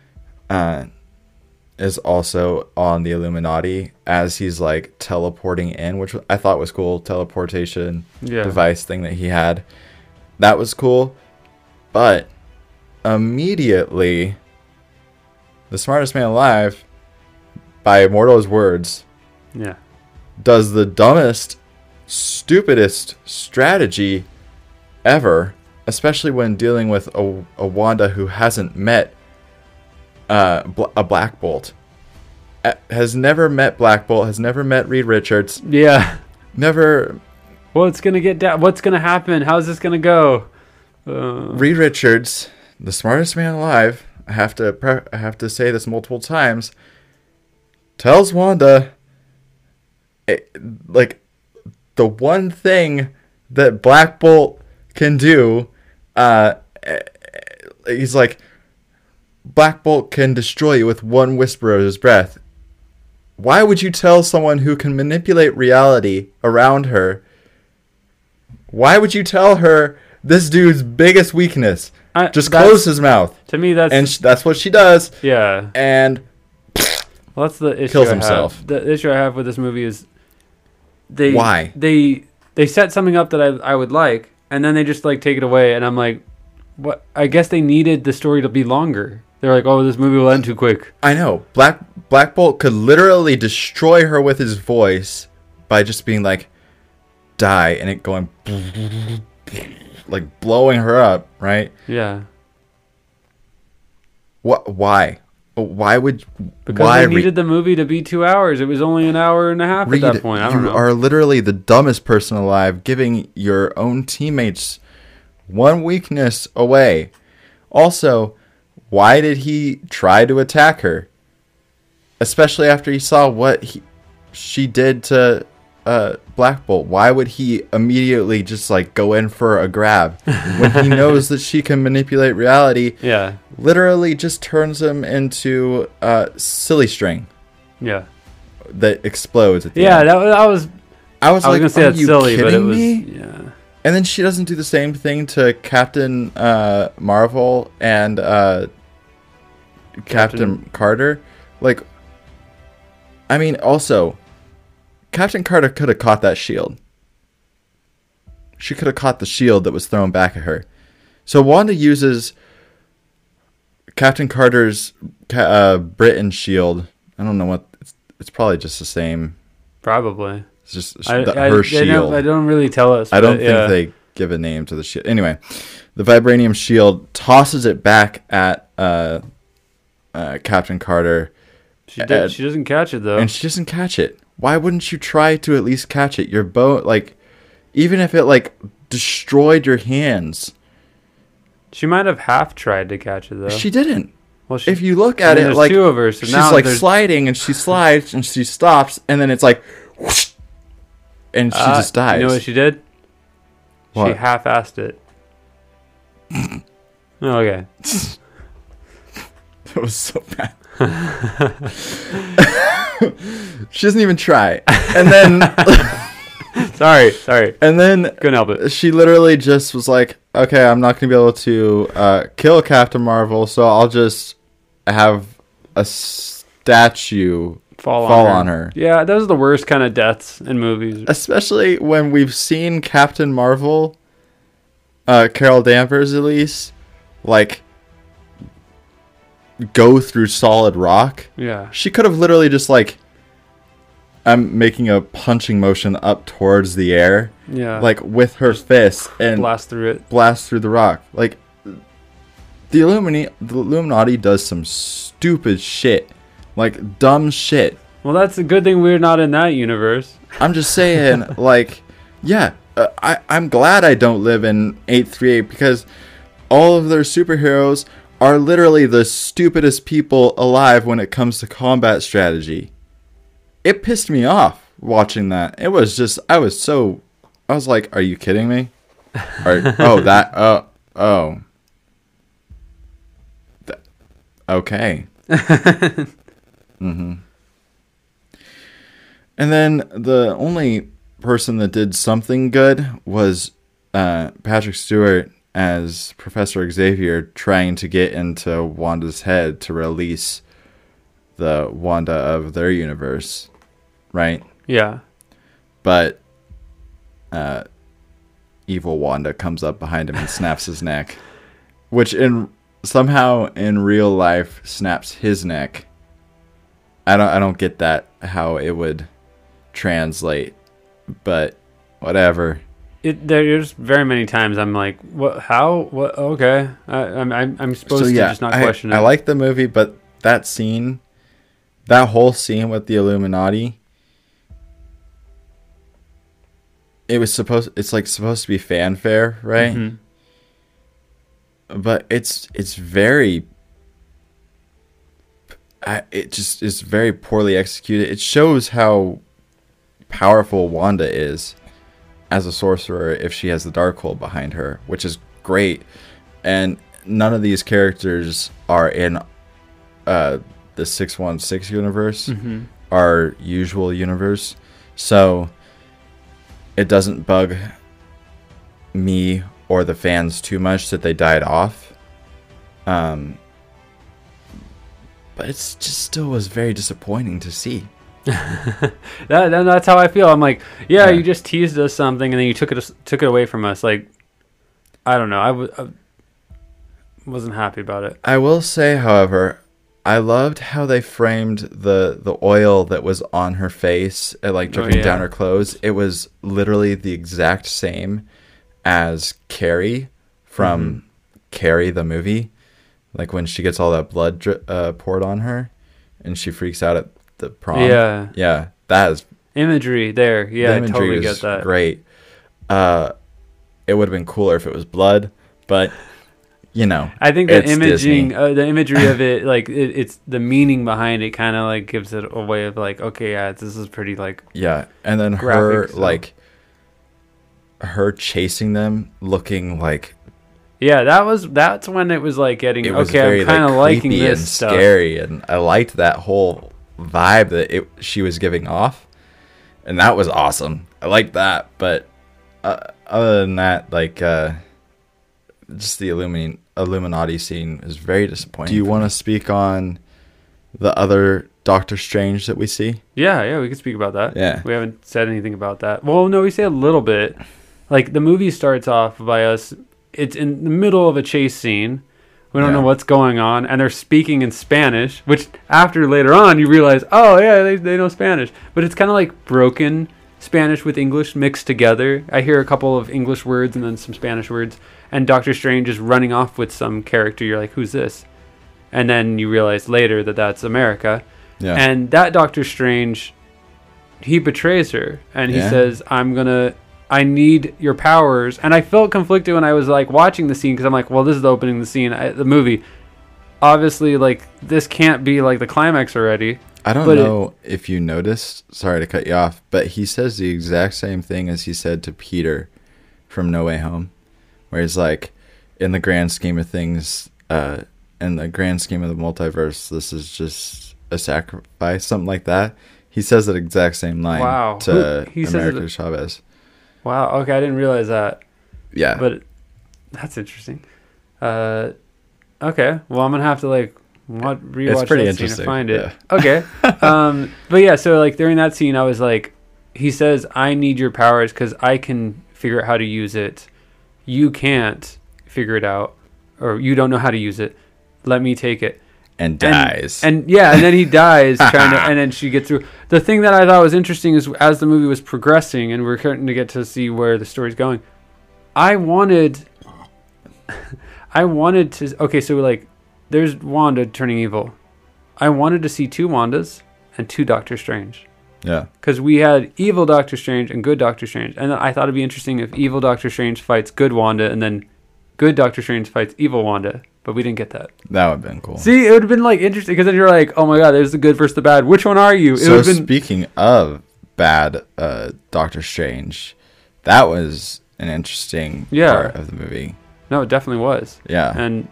is also on the Illuminati as he's like teleporting in, which I thought was cool. Teleportation device thing that he had. That was cool. But immediately, the smartest man alive, by Mordo's words, does the dumbest, stupidest strategy ever, especially when dealing with a Wanda who hasn't met a Black Bolt. Has never met Black Bolt, has never met Reed Richards. Yeah. Never. What's going to get down? What's going to happen? How's this going to go? Reed Richards, the smartest man alive, I have to say this multiple times, tells Wanda, like, the one thing that Black Bolt can do, he's like, Black Bolt can destroy you with one whisper of his breath. Why would you tell someone who can manipulate reality around her? Why would you tell her this dude's biggest weakness? Just close his mouth. To me, that's what she does. Yeah. And well, that's the issue. Kills himself. The issue I have with this movie is why they set something up that I would like, and then they just like take it away, and I'm like, what? I guess they needed the story to be longer. They're like, oh, this movie will end too quick. I know. Black Bolt could literally destroy her with his voice by just being like, die, and it going like blowing her up, right? Yeah. Why? Because they needed the movie to be 2 hours. It was only an hour and a half at that point. I don't know. You are literally the dumbest person alive, giving your own teammates one weakness away. Also, why did he try to attack her? Especially after he saw what she did to Black Bolt. Why would he immediately just like go in for a grab when he knows that she can manipulate reality? Yeah. Literally just turns him into silly string. Yeah. That explodes at the end. I was like, gonna say that's silly, but it was me? Yeah. And then she doesn't do the same thing to Captain Marvel and Captain Carter. Like, I mean, also, Captain Carter could have caught that shield. She could have caught the shield that was thrown back at her. So Wanda uses Captain Carter's Britain shield. I don't know what... It's probably just the same. Probably. It's just her shield. They don't really tell us. I don't think they give a name to the shield. Anyway, the vibranium shield tosses it back at Captain Carter. She doesn't catch it, though. And she doesn't catch it. Why wouldn't you try to at least catch it? Your bow, like, even if it, like, destroyed your hands. She might have half tried to catch it, though. She didn't. Well, if you look at it, like, two of her, so she's like sliding, and she slides, and she stops, and then it's like, whoosh, and she just dies. You know what she did? What? She half-assed it. Okay. That was so bad. She doesn't even try. And then... Sorry. And then... Couldn't help it. She literally just was like, okay, I'm not going to be able to kill Captain Marvel, so I'll just have a statue fall on her. Yeah, those are the worst kind of deaths in movies. Especially when we've seen Captain Marvel, Carol Danvers at least, like, go through solid rock. Yeah. She could have literally just, like, I'm making a punching motion up towards the air. Yeah. Like, with her fist and blast through it. Blast through the rock. Like, the Illuminati does some stupid shit. Like, dumb shit. Well, that's a good thing we're not in that universe. I'm just saying, like, yeah, I'm glad I don't live in 838 because all of their superheroes are literally the stupidest people alive when it comes to combat strategy. It pissed me off watching that. It was just, I was like, are you kidding me? Okay. Mm-hmm. And then the only person that did something good was Patrick Stewart as Professor Xavier trying to get into Wanda's head to release the Wanda of their universe, right? Yeah. But evil Wanda comes up behind him and snaps his neck, which somehow in real life snaps his neck. I don't get that, how it would translate, but whatever. There's very many times I'm like, what? How? What? Okay, I'm supposed to just not question it. I like the movie, but that scene, that whole scene with the Illuminati, it's supposed to be fanfare, right? Mm-hmm. But it's very. It just is very poorly executed. It shows how powerful Wanda is as a sorcerer if she has the Darkhold behind her, which is great. And none of these characters are in the 616 universe, our usual universe. So it doesn't bug me or the fans too much that they died off. But it's just still was very disappointing to see. That's how I feel. I'm like, yeah, you just teased us something and then you took it away from us. Like, I don't know. I wasn't happy about it. I will say, however, I loved how they framed the oil that was on her face, like dripping down her clothes. It was literally the exact same as Carrie from Carrie the movie. Like when she gets all that blood poured on her and she freaks out at the prom. Yeah, that is imagery there. Yeah, I totally get that. Great. It would have been cooler if it was blood, but you know, I think that imaging, the imagery of it, like it's the meaning behind it, kind of like gives it a way of like, okay, yeah, this is pretty like and then graphic, her chasing them, looking like. Yeah, that's when it was like getting I'm kind of liking this and stuff. Scary, and I liked that whole vibe that she was giving off, and that was awesome. I liked that, but other than that, like just the Illuminati scene is very disappointing. Do you want to speak on the other Doctor Strange that we see? Yeah, we could speak about that. Yeah. We haven't said anything about that. Well, no, we say a little bit. Like, the movie starts off by us, it's in the middle of a chase scene. We don't know what's going on, and they're speaking in Spanish, which after later on you realize, oh, yeah, they know Spanish. But it's kind of like broken Spanish with English mixed together. I hear a couple of English words and then some Spanish words, and Doctor Strange is running off with some character. You're like, who's this? And then you realize later that that's America. Yeah. And that Doctor Strange, he betrays her, and he says, I need your powers. And I felt conflicted when I was like watching the scene, because I'm like, well, this is the opening of the scene, the movie. Obviously, like, this can't be like the climax already. I don't know if you noticed, sorry to cut you off, but he says the exact same thing as he said to Peter from No Way Home, where he's like, in the grand scheme of things, in the grand scheme of the multiverse, this is just a sacrifice, something like that. He says that exact same line to America Chavez. Wow, okay, I didn't realize that. Yeah. But that's interesting. Okay, well, I'm going to have to, like, rewatch that scene to find it. Yeah. Okay. But yeah, so like during that scene, I was like, he says, I need your powers because I can figure out how to use it. You can't figure it out, or you don't know how to use it. Let me take it. And dies. And then he dies trying to, and then she gets through. The thing that I thought was interesting is as the movie was progressing and we're starting to get to see where the story's going, I wanted to, okay, so like, there's Wanda turning evil. I wanted to see 2 Wandas and 2 Doctor Strange. Yeah. Because we had evil Doctor Strange and good Doctor Strange. And I thought it'd be interesting if evil Doctor Strange fights good Wanda and then good Doctor Strange fights evil Wanda. But we didn't get that. That would have been cool. See, it would have been like interesting because then you're like, oh my god, there's the good versus the bad. Which one are you? So speaking of bad Doctor Strange, that was an interesting part of the movie. No, it definitely was. Yeah. And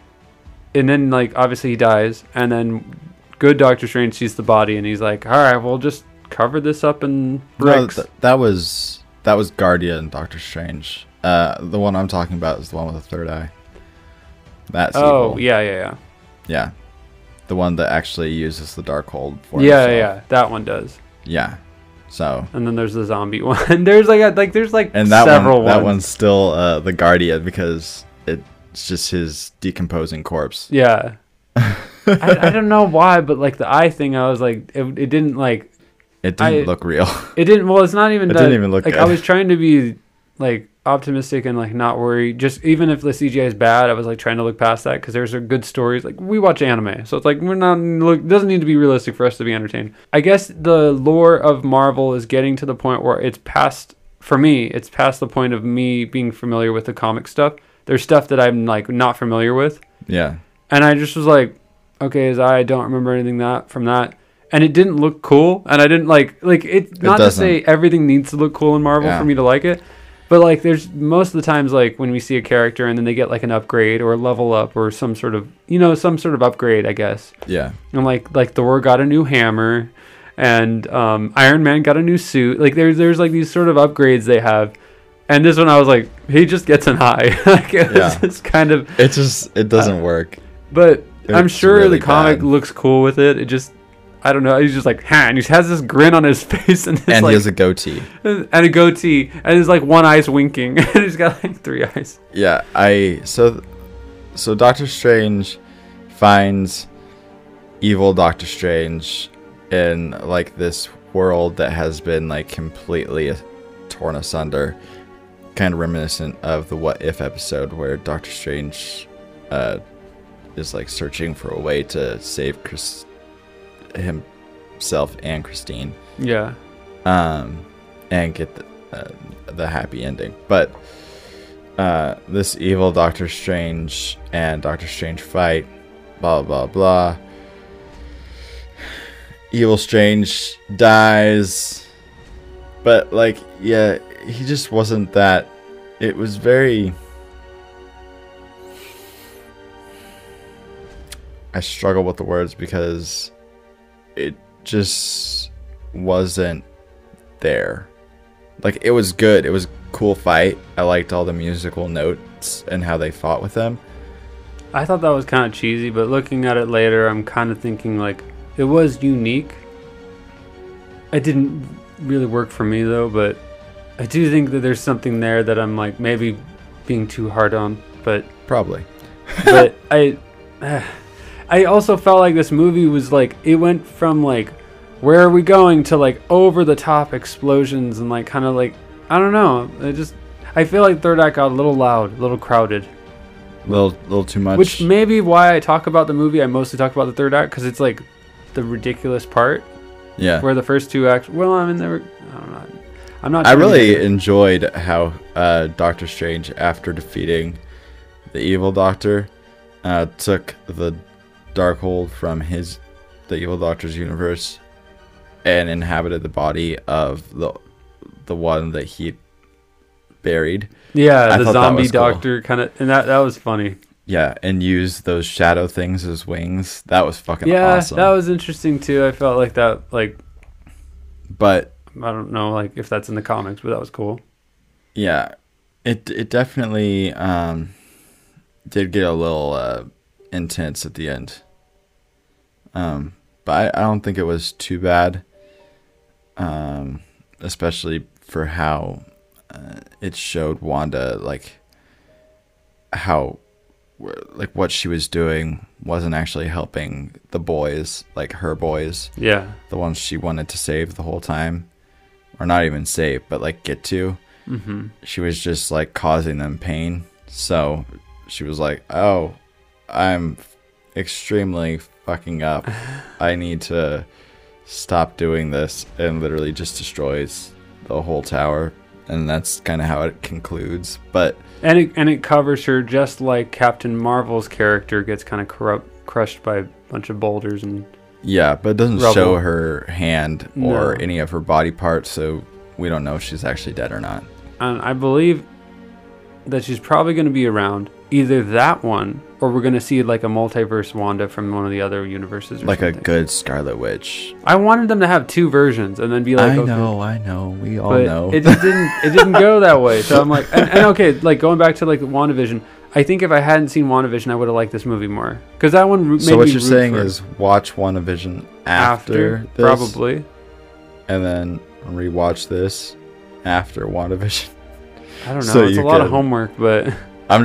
then, like, obviously he dies, and then good Doctor Strange sees the body, and he's like, all right, we'll just cover this up in bricks. No, that was Guardian Doctor Strange. The one I'm talking about is the one with the third eye. That's evil. Yeah. Yeah. The one that actually uses the Darkhold for himself. Yeah, that one does. Yeah. So. And then there's the zombie one. There's and several ones. That one's still the Guardian because it's just his decomposing corpse. Yeah. I don't know why, but like the eye thing, I was like, it didn't like. It didn't look real. It didn't. Well, it's not even. It didn't even look like good. I was trying to be like optimistic and like not worry. Just even if the CGI is bad, I was like trying to look past that because there's good stories. Like we watch anime, so it's like we're not doesn't need to be realistic for us to be entertained. I guess the lore of Marvel is getting to the point where it's past the point of me being familiar with the comic stuff. There's stuff that I'm like not familiar with. Yeah. And I just was like, okay, I don't remember anything from that. And it didn't look cool. And I didn't like it. Not to say everything needs to look cool in Marvel for me to like it. But like there's most of the times like when we see a character and then they get like an upgrade or a level up or some sort of upgrade, I guess. Yeah. And like Thor got a new hammer and Iron Man got a new suit. Like there's like these sort of upgrades they have. And this one I was like, he just gets an eye. Like it was just kind of it doesn't work. But I'm sure really the comic looks cool with it. It just I don't know. He's just like, and he has this grin on his face, and he has a goatee, and there's like one eye's winking, and he's got like 3 eyes. Yeah, so Doctor Strange finds evil Doctor Strange in like this world that has been like completely torn asunder, kind of reminiscent of the What If episode where Doctor Strange is like searching for a way to save himself and Christine. Yeah. And get the happy ending. But this evil Doctor Strange and Doctor Strange fight, blah blah blah. Evil Strange dies. But like, yeah, he just wasn't that. It was very. I struggle with the words because it just wasn't there. Like, it was good. It was a cool fight. I liked all the musical notes and how they fought with them. I thought that was kind of cheesy, but looking at it later, I'm kind of thinking like, It was unique. It didn't really work for me though, but I do think that there's something there that I'm like maybe being too hard on, but probably. But I also felt like this movie was like, it went from like, where are we going, to like over the top explosions and like kind of like, I don't know. I feel like third act got a little loud, a little crowded. Little too much. Which may be why I talk about the movie. I mostly talk about the third act because it's like the ridiculous part. Yeah. Where the first two acts, well, I mean, I don't know. I'm not. I really enjoyed how Doctor Strange, after defeating the evil Doctor, took the Darkhold from the evil Doctor's universe and inhabited the body of the one that he buried. Yeah, the zombie doctor kind of, and that was funny. Yeah, and use those shadow things as wings. That was fucking awesome. Yeah, that was interesting too. I felt like that, like, but I don't know, like if that's in the comics, but that was cool. Yeah, it definitely did get a little intense at the end. But I don't think it was too bad, especially for how it showed Wanda, like how, like what she was doing wasn't actually helping the boys, like her boys. Yeah. The ones she wanted to save the whole time. Or not even save, but like get to. Mm-hmm. She was just like causing them pain. So she was like, oh, I'm extremely fucking up. I need to stop doing this, and literally just destroys the whole tower. And that's kind of how it concludes. But and it covers her just like Captain Marvel's character gets kind of crushed by a bunch of boulders and yeah, but it doesn't rubble. show her hand or any of her body parts, so we don't know if she's actually dead or not. And I believe that she's probably going to be around, either that one or we're going to see like a multiverse Wanda from one of the other universes or like something. A good Scarlet Witch. I wanted them to have two versions and then be like, I know, we all but know. It just didn't go that way. So I'm like, and okay, like going back to like WandaVision, I think if I hadn't seen WandaVision, I would have liked this movie more. Because that one made So what me you're root saying for is watch WandaVision after this, probably, and then rewatch this after WandaVision. I don't know. So it's a lot of homework, but I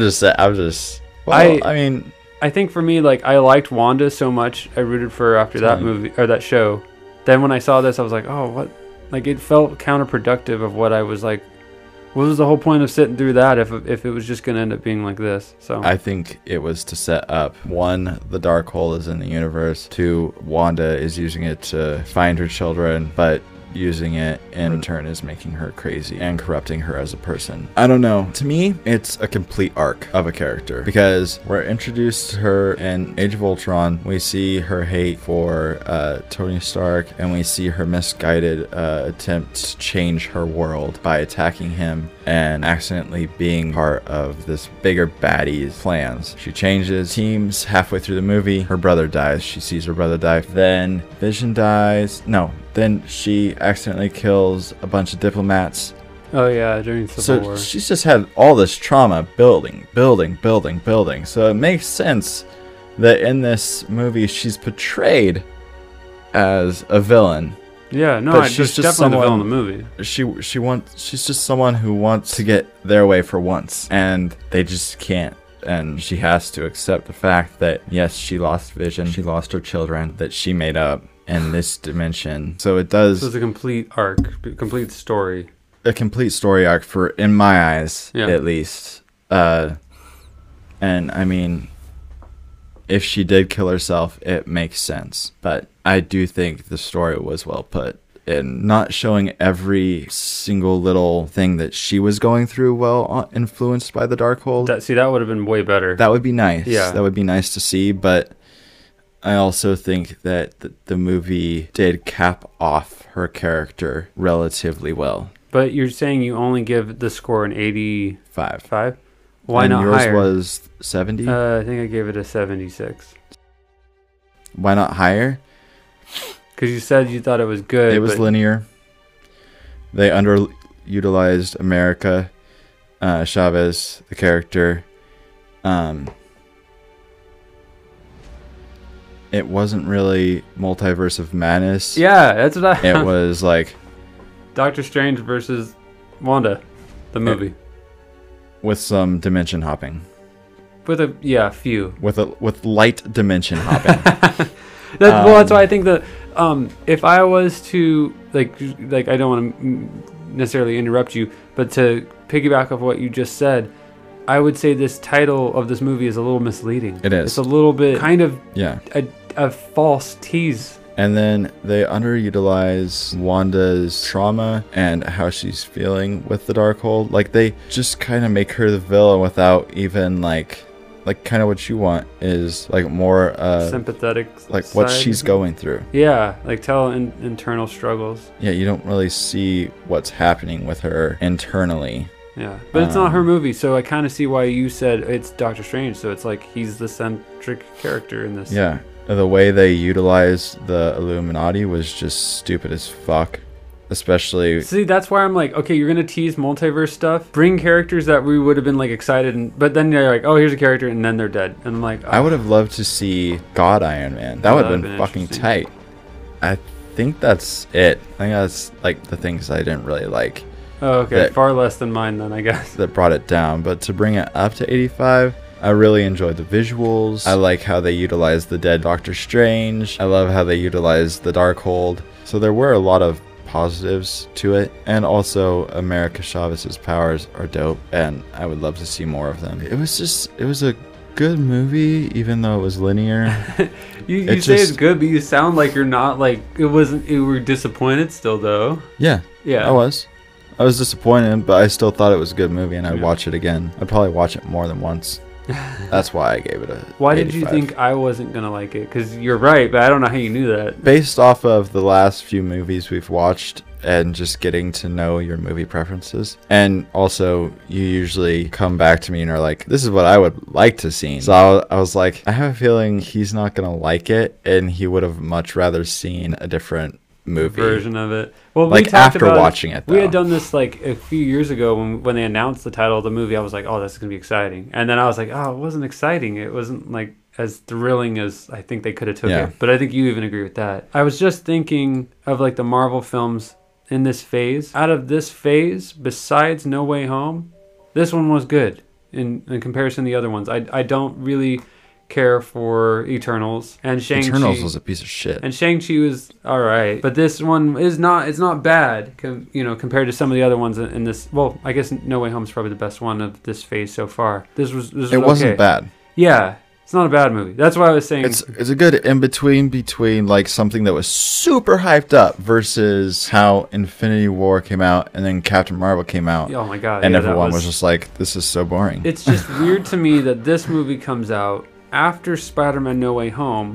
mean, I think for me, like I liked Wanda so much, I rooted for her after that movie or that show. Then when I saw this, I was like, oh, what? Like it felt counterproductive of what I was like. What was the whole point of sitting through that if it was just going to end up being like this? So I think it was to set up, 1, the Darkhold is in the universe. 2, Wanda is using it to find her children, but using it in return is making her crazy and corrupting her as a person. I don't know. To me, it's a complete arc of a character because we're introduced to her in Age of Ultron. We see her hate for Tony Stark, and we see her misguided attempt to change her world by attacking him and accidentally being part of this bigger baddie's plans. She changes teams halfway through the movie. Her brother dies. She sees her brother die. Then Vision dies. No. Then she accidentally kills a bunch of diplomats. Oh yeah, during Civil War. So she's just had all this trauma building. So it makes sense that in this movie she's portrayed as a villain. Yeah, no, but she's just definitely the villain in the movie. She's just someone who wants to get their way for once, and they just can't. And she has to accept the fact that yes, she lost Vision, she lost her children that she made up in this dimension. So it does. So it's a complete arc, complete story. A complete story arc for, in my eyes, at least. And I mean, if she did kill herself, it makes sense. But I do think the story was well put in not showing every single little thing that she was going through while influenced by the Darkhold. That would have been way better. That would be nice. Yeah. That would be nice to see, but I also think that the movie did cap off her character relatively well. But you're saying you only give the score an 85? 5? Why and not yours higher? Was 70? I think I gave it a 76. Why not higher? Because you said you thought it was good. It was linear. They underutilized America Chavez, the character. it wasn't really Multiverse of Madness. Yeah, that's what I... It was like... Doctor Strange versus Wanda, the movie. With some dimension hopping. With a few. With light dimension hopping. That's why I think that if I was to like I don't want to necessarily interrupt you, but to piggyback off what you just said, I would say this title of this movie is a little misleading. It is. It's a little bit kind of a false tease. And then they underutilize Wanda's trauma and how she's feeling with the Darkhold. Like, they just kind of make her the villain without even like kind of what you want is like more sympathetic, like what she's going through. Yeah, like tell internal struggles. Yeah, you don't really see what's happening with her internally. Yeah, but it's not her movie, so I kind of see why you said it's Doctor Strange. So it's like he's the centric character in this. Yeah, the way they utilized the Illuminati was just stupid as fuck. Especially... See, that's why I'm like, okay, you're going to tease multiverse stuff. Bring characters that we would have been, like, excited. But then you're like, oh, here's a character, and then they're dead. And I'm like... Oh. I would have loved to see God Iron Man. That would have been fucking tight. I think that's it. I think that's, like, the things I didn't really like. Oh, okay. Far less than mine, then, I guess. That brought it down. But to bring it up to 85... I really enjoyed the visuals. I like how they utilized the dead Doctor Strange. I love how they utilized the Darkhold. So there were a lot of positives to it, and also America Chavez's powers are dope, and I would love to see more of them. It was a good movie, even though it was linear. you say it's good, but you sound like you're not, like, you were disappointed still, though. Yeah I was disappointed, but I still thought it was a good movie, and I'd watch it again. I'd probably watch it more than once. That's why I gave it a Why 85. Did you think I wasn't gonna like it? Because you're right, but I don't know how you knew that. Based off of the last few movies we've watched and just getting to know your movie preferences, and also you usually come back to me and are like, this is what I would like to see. So I was like, I have a feeling he's not gonna like it, and he would have much rather seen a different movie version of it. Well, like we talked after about watching it, though. We had done this like a few years ago when they announced the title of the movie. I was like, oh, that's gonna be exciting, and then I was like, oh, it wasn't exciting. It wasn't like as thrilling as I think they could have took it. But I think you even agree with that. I was just thinking of like the Marvel films in this phase. Out of this phase, besides No Way Home, this one was good in comparison to the other ones. I don't really care for Eternals, and Shang-Chi. Eternals was a piece of shit, and Shang-Chi was alright, but this one is not. It's not bad, compared to some of the other ones in this. Well, I guess No Way Home is probably the best one of this phase so far. This was it wasn't bad. Yeah, it's not a bad movie. That's why I was saying it's a good in between like something that was super hyped up versus how Infinity War came out and then Captain Marvel came out. Oh my god! And everyone was just like, this is so boring. It's just weird to me that this movie comes out after Spider-Man No Way Home,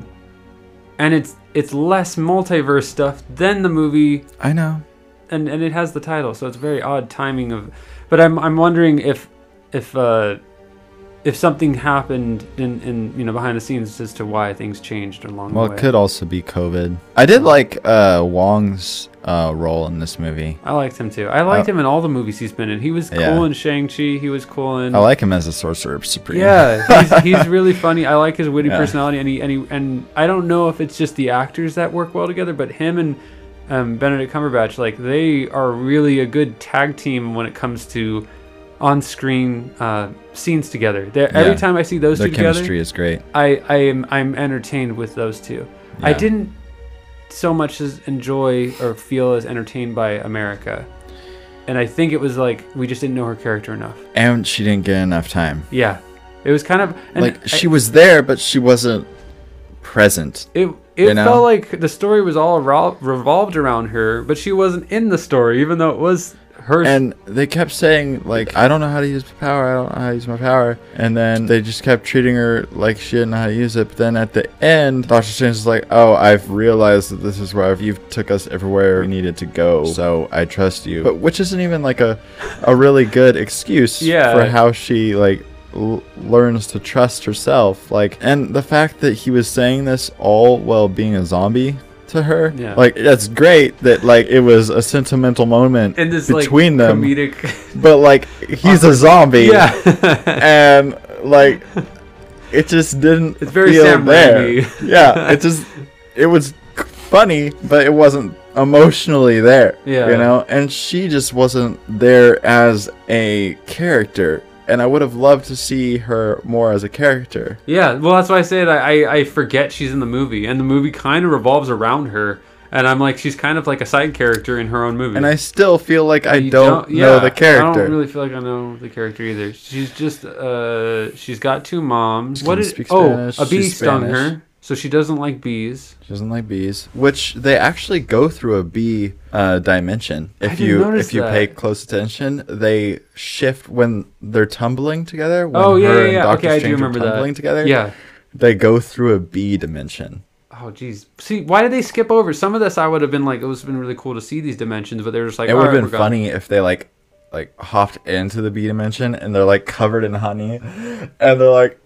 and it's less multiverse stuff than the movie. I know, and it has the title, so it's very odd timing of. But I'm wondering if something happened in behind the scenes as to why things changed along the way. Well, it could also be COVID. I did like Wong's role in this movie. I liked him too. I liked him in all the movies he's been in. He was cool in Shang-Chi. He was cool in... I like him as a Sorcerer Supreme. Yeah, he's really funny. I like his witty personality, and I don't know if it's just the actors that work well together, but him and Benedict Cumberbatch, like, they are really a good tag team when it comes to on-screen scenes together. Every time I see those two together, their chemistry is great. I'm entertained with those two. I didn't so much as enjoy or feel as entertained by America, and I think it was like we just didn't know her character enough, and she didn't get enough time. Yeah, it was kind of like she was there, but she wasn't present. It felt like the story was all revolved around her, but she wasn't in the story, even though it was her. And they kept saying, like, I don't know how to use my power, I don't know how to use my power. And then they just kept treating her like she didn't know how to use it. But then at the end, Doctor Strange is like, oh, I've realized that this is where you've took us everywhere we needed to go, so I trust you. But which isn't even like a really good excuse for how she, like, learns to trust herself. Like, and the fact that he was saying this all while being a zombie to her, like, that's great that, like, it was a sentimental moment in this, between like, them, comedic but, like, he's a zombie, and, like, it just didn't. It's very feel Sam there. Raimi. Yeah, it was funny, but it wasn't emotionally there. Yeah, you know, and she just wasn't there as a character. And I would have loved to see her more as a character. Yeah, well, that's why I said I forget she's in the movie, and the movie kind of revolves around her. And I'm like, she's kind of like a side character in her own movie. And I still feel like I don't know the character. I don't really feel like I know the character either. She's just, she's got two moms. Spanish. A bee stung her, so she doesn't like bees. She doesn't like bees, which they actually go through a bee dimension. If you pay close attention, they shift when they're tumbling together. When Okay, I do remember that. Tumbling together. Yeah, they go through a bee dimension. Oh, geez. See, why did they skip over some of this? I would have been like, it would have been really cool to see these dimensions, but they're just like, it would have been funny if they like hopped into the bee dimension and they're like covered in honey, and they're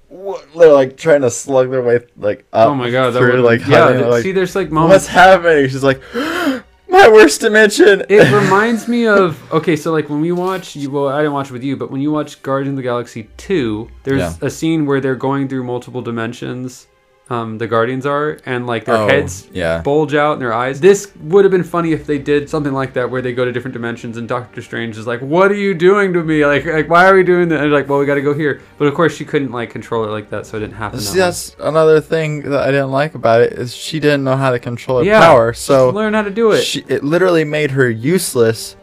like trying to slug their way like up. Oh my god, through like honey. Yeah, Like, see, there's like moments. What's happening? She's like, my worst dimension. It reminds me of so like when we watch I didn't watch it with you, but when you watch Guardians of the Galaxy 2, there's a scene where they're going through multiple dimensions. The Guardians are, and like their heads bulge out in their eyes. This would have been funny if they did something like that, where they go to different dimensions, and Doctor Strange is like, "What are you doing to me? Like why are we doing that?" And they're like, "Well, we got to go here." But of course, she couldn't like control it like that, so it didn't happen. See, that's another thing that I didn't like about it is she didn't know how to control her power. So learn how to do it. It literally made her useless.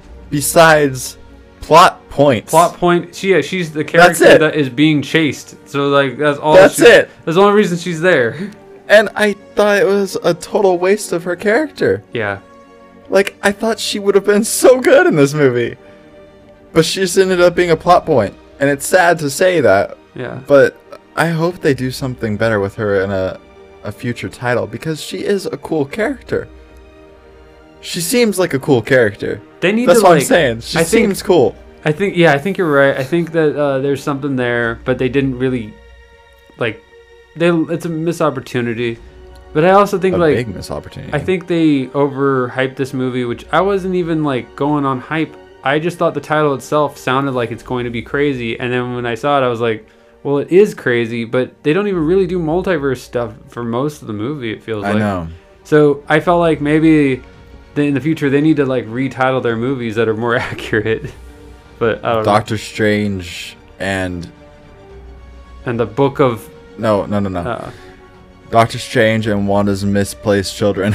Besides plot points. She's the character that is being chased. So like that's all. That's it. That's the only reason she's there. And I thought it was a total waste of her character. Yeah. Like I thought she would have been so good in this movie, but she just ended up being a plot point, and it's sad to say that. Yeah. But I hope they do something better with her in a future title, because she is a cool character. She seems like a cool character. That's what I'm saying. She seems cool. I think you're right. I think that there's something there, but they didn't really it's a missed opportunity. But I also think a big missed opportunity. I think they overhyped this movie, which I wasn't even like going on hype. I just thought the title itself sounded like it's going to be crazy, and then when I saw it, I was like, well, it is crazy, but they don't even really do multiverse stuff for most of the movie. It feels like. I know. So I felt like maybe in the future they need to like retitle their movies that are more accurate. But I don't know. Doctor Strange and the Book of no. Doctor Strange and Wanda's Misplaced Children.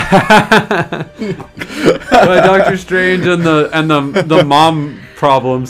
Doctor Strange and the mom problems.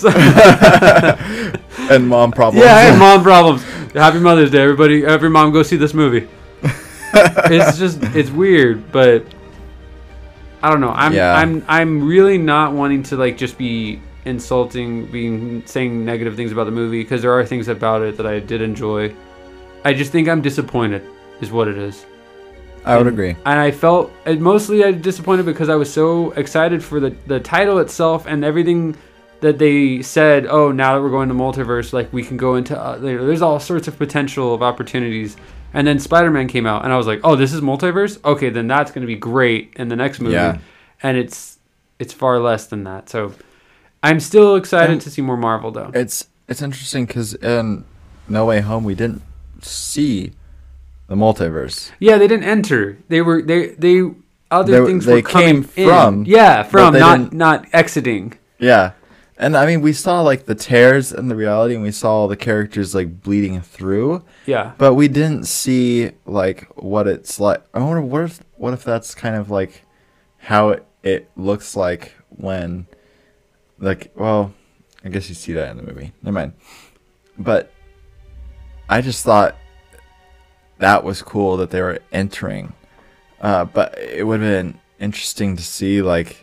And mom problems. Yeah, and mom problems. Happy Mother's Day, everybody! Every mom go see this movie. It's weird, but I don't know. I'm really not wanting to like just be insulting, saying negative things about the movie, because there are things about it that I did enjoy. I just think I'm disappointed, is what it is. I would agree. And I felt mostly I was disappointed because I was so excited for the title itself and everything that they said. Oh, now that we're going to multiverse, like we can go into there's all sorts of potential of opportunities. And then Spider-Man came out, and I was like, oh, this is multiverse? Okay, then that's going to be great in the next movie. Yeah. And it's far less than that. So I'm still excited to see more Marvel, though. It's interesting because in No Way Home we didn't see the multiverse. Yeah, they didn't enter. They things were coming from. Yeah, from not exiting. Yeah, and I mean we saw like the tears in the reality, and we saw all the characters like bleeding through. Yeah, but we didn't see like what it's like. I wonder what if that's kind of like how it looks like when. Like, well, I guess you see that in the movie. Never mind. But I just thought that was cool that they were entering. But it would have been interesting to see, like,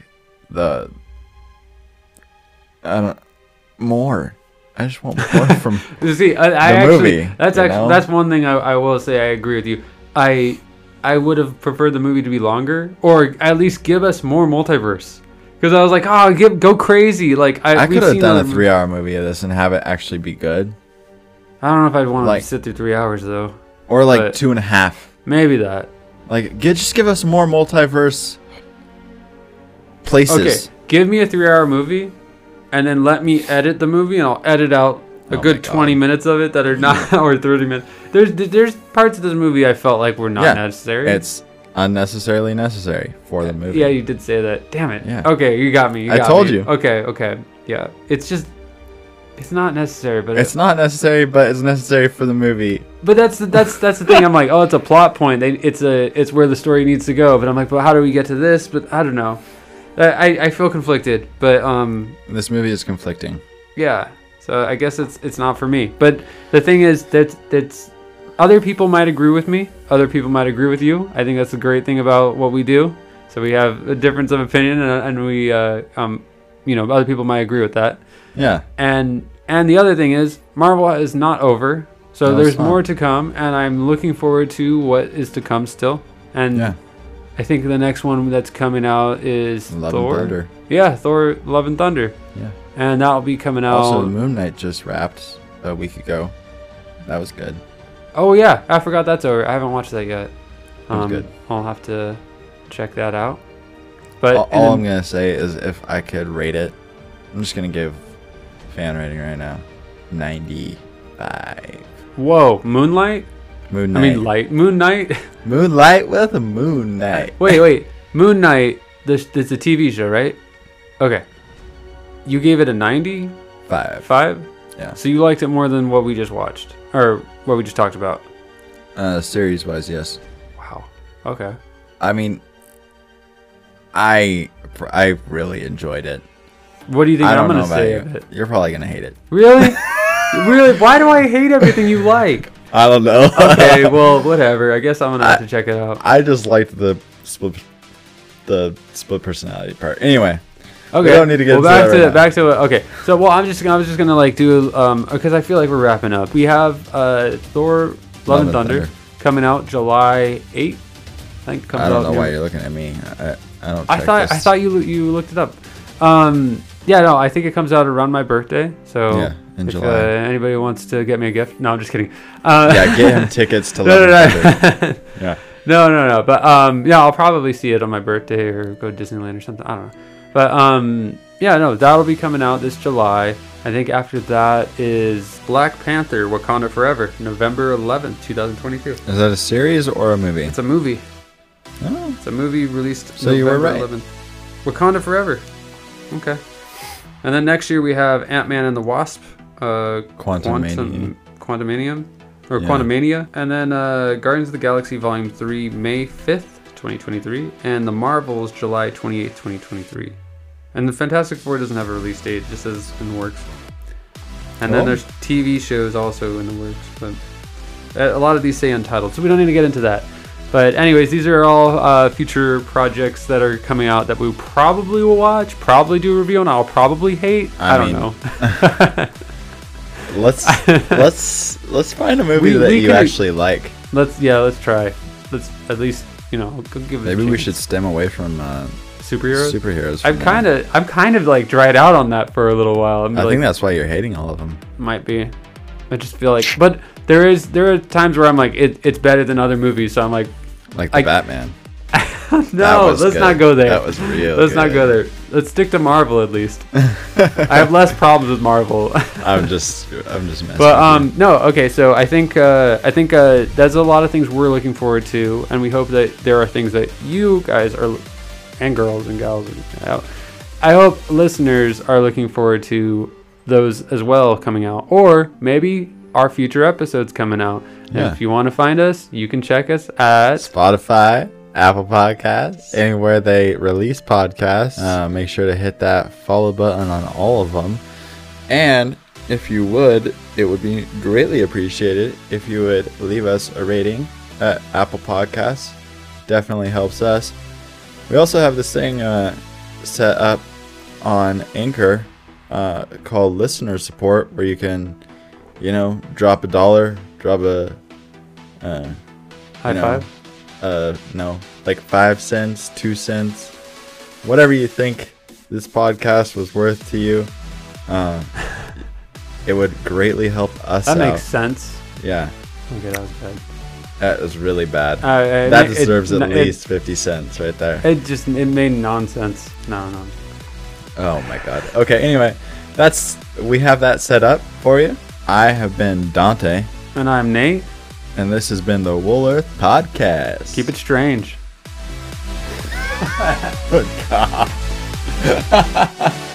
more. I just want more from see, the movie. That's one thing I will say. I agree with you. I would have preferred the movie to be longer, or at least give us more multiverse. Because I was like, go crazy. Like I could have done a 3-hour movie of this and have it actually be good. I don't know if I'd want to sit through 3 hours though. Or like 2.5. Maybe that. Like just give us more multiverse places. Okay, give me a 3-hour movie, and then let me edit the movie, and I'll edit out a good 20 minutes of it that are not, or 30 minutes. There's parts of this movie I felt like were not necessary. It's unnecessarily necessary for the movie. Yeah, you did say that. Damn it. Yeah. Okay, you got me. I told you. Okay. Yeah. It's not necessary, but it's not necessary, but it's necessary for the movie. But that's the thing. I'm like, oh, it's a plot point. It's where the story needs to go. But I'm like, well, how do we get to this? But I don't know. I feel conflicted. But this movie is conflicting. Yeah. So I guess it's not for me. But the thing is that's other people might agree with me. Other people might agree with you. I think that's the great thing about what we do. So we have a difference of opinion, and we other people might agree with that. Yeah. And the other thing is Marvel is not over. So there's more to come, and I'm looking forward to what is to come still. And I think the next one that's coming out is Love Thor. and Thunder. Yeah, Thor: Love and Thunder. Yeah. And that'll be coming out. Also, Moon Knight just wrapped a week ago. That was good. Oh yeah, I forgot that's over. I haven't watched that yet. It was good. I'll have to check that out. But all I'm gonna say is, if I could rate it, I'm just gonna give fan rating right now 95. Whoa, Moonlight? Moon Knight. Moon Knight? Moonlight with a Moon Knight. Wait. Moon Knight, it's a TV show, right? Okay. You gave it a 90? 5? Yeah. So you liked it more than what we just watched? Or what we just talked about? Series-wise, yes. Wow. Okay. I mean, I really enjoyed it. What do you think I'm going to say of it? You're probably going to hate it. Really? Really? Why do I hate everything you like? I don't know. Okay, well, whatever. I guess I'm going to have to check it out. I just liked the split personality part. Anyway. Okay. We don't need to get into back to it. Okay. So, well, I was just going to like do because I feel like we're wrapping up. We have Thor: Love and Thunder coming out July 8th. I think it comes out. I don't know why you're looking at me. I don't. I thought you looked it up. Yeah, no, I think it comes out around my birthday. So yeah, in if July. Anybody wants to get me a gift, no, I'm just kidding. Yeah, get him tickets to Love and Thunder. Yeah. No. But yeah, I'll probably see it on my birthday or go to Disneyland or something. I don't know. But yeah, no, that'll be coming out this July. I think after that is Black Panther: Wakanda Forever, November 11th, 2022. Is that a series or a movie? It's a movie. Oh. It's a movie released So November you were right. 11th. Wakanda Forever. Okay. And then next year we have Ant-Man and the Wasp. Quantumania. Or Yeah. Quantumania. And then Guardians of the Galaxy Volume 3, May 5th, 2023. And The Marvels, July 28th, 2023. And the Fantastic Four doesn't have a release date, it just says in the works. And then there's TV shows also in the works. But a lot of these say untitled, so we don't need to get into that. But anyways, these are all future projects that are coming out that we probably will watch, probably do a review, and I'll probably hate. I don't know. Let's find a movie that you actually like. Let's try. Let's at least give it. Maybe we should stem away from superheroes. I'm kind of like dried out on that for a little while. I think that's why you're hating all of them. Might be. I just feel like, but there are times where I'm like it's better than other movies, so I'm like the Batman. No, let's not go there. That was real. Let's not go there. Let's stick to Marvel at least. I have less problems with Marvel. I'm just messing. But no, okay. So I think there's a lot of things we're looking forward to, and we hope that there are things that you guys are, and girls and gals, I hope listeners are looking forward to those as well coming out, or maybe our future episodes coming out. Yeah. And if you want to find us, you can check us at Spotify, Apple Podcasts, anywhere they release podcasts. Make sure to hit that follow button on all of them. And if you would, it would be greatly appreciated if you would leave us a rating at Apple Podcasts. Definitely helps us. We also have this thing set up on Anchor called Listener Support, where you can, drop $1, drop a high five. No, like 5 cents, 2 cents, whatever you think this podcast was worth to you. It would greatly help us out. That makes sense. Yeah. Okay, that was bad. That was really bad. That deserves at least 50 cents right there. It made nonsense. No. Oh my god. Okay, anyway, we have that set up for you. I have been Dante. And I'm Nate. And this has been the Woolworth Podcast. Keep it strange. Good God.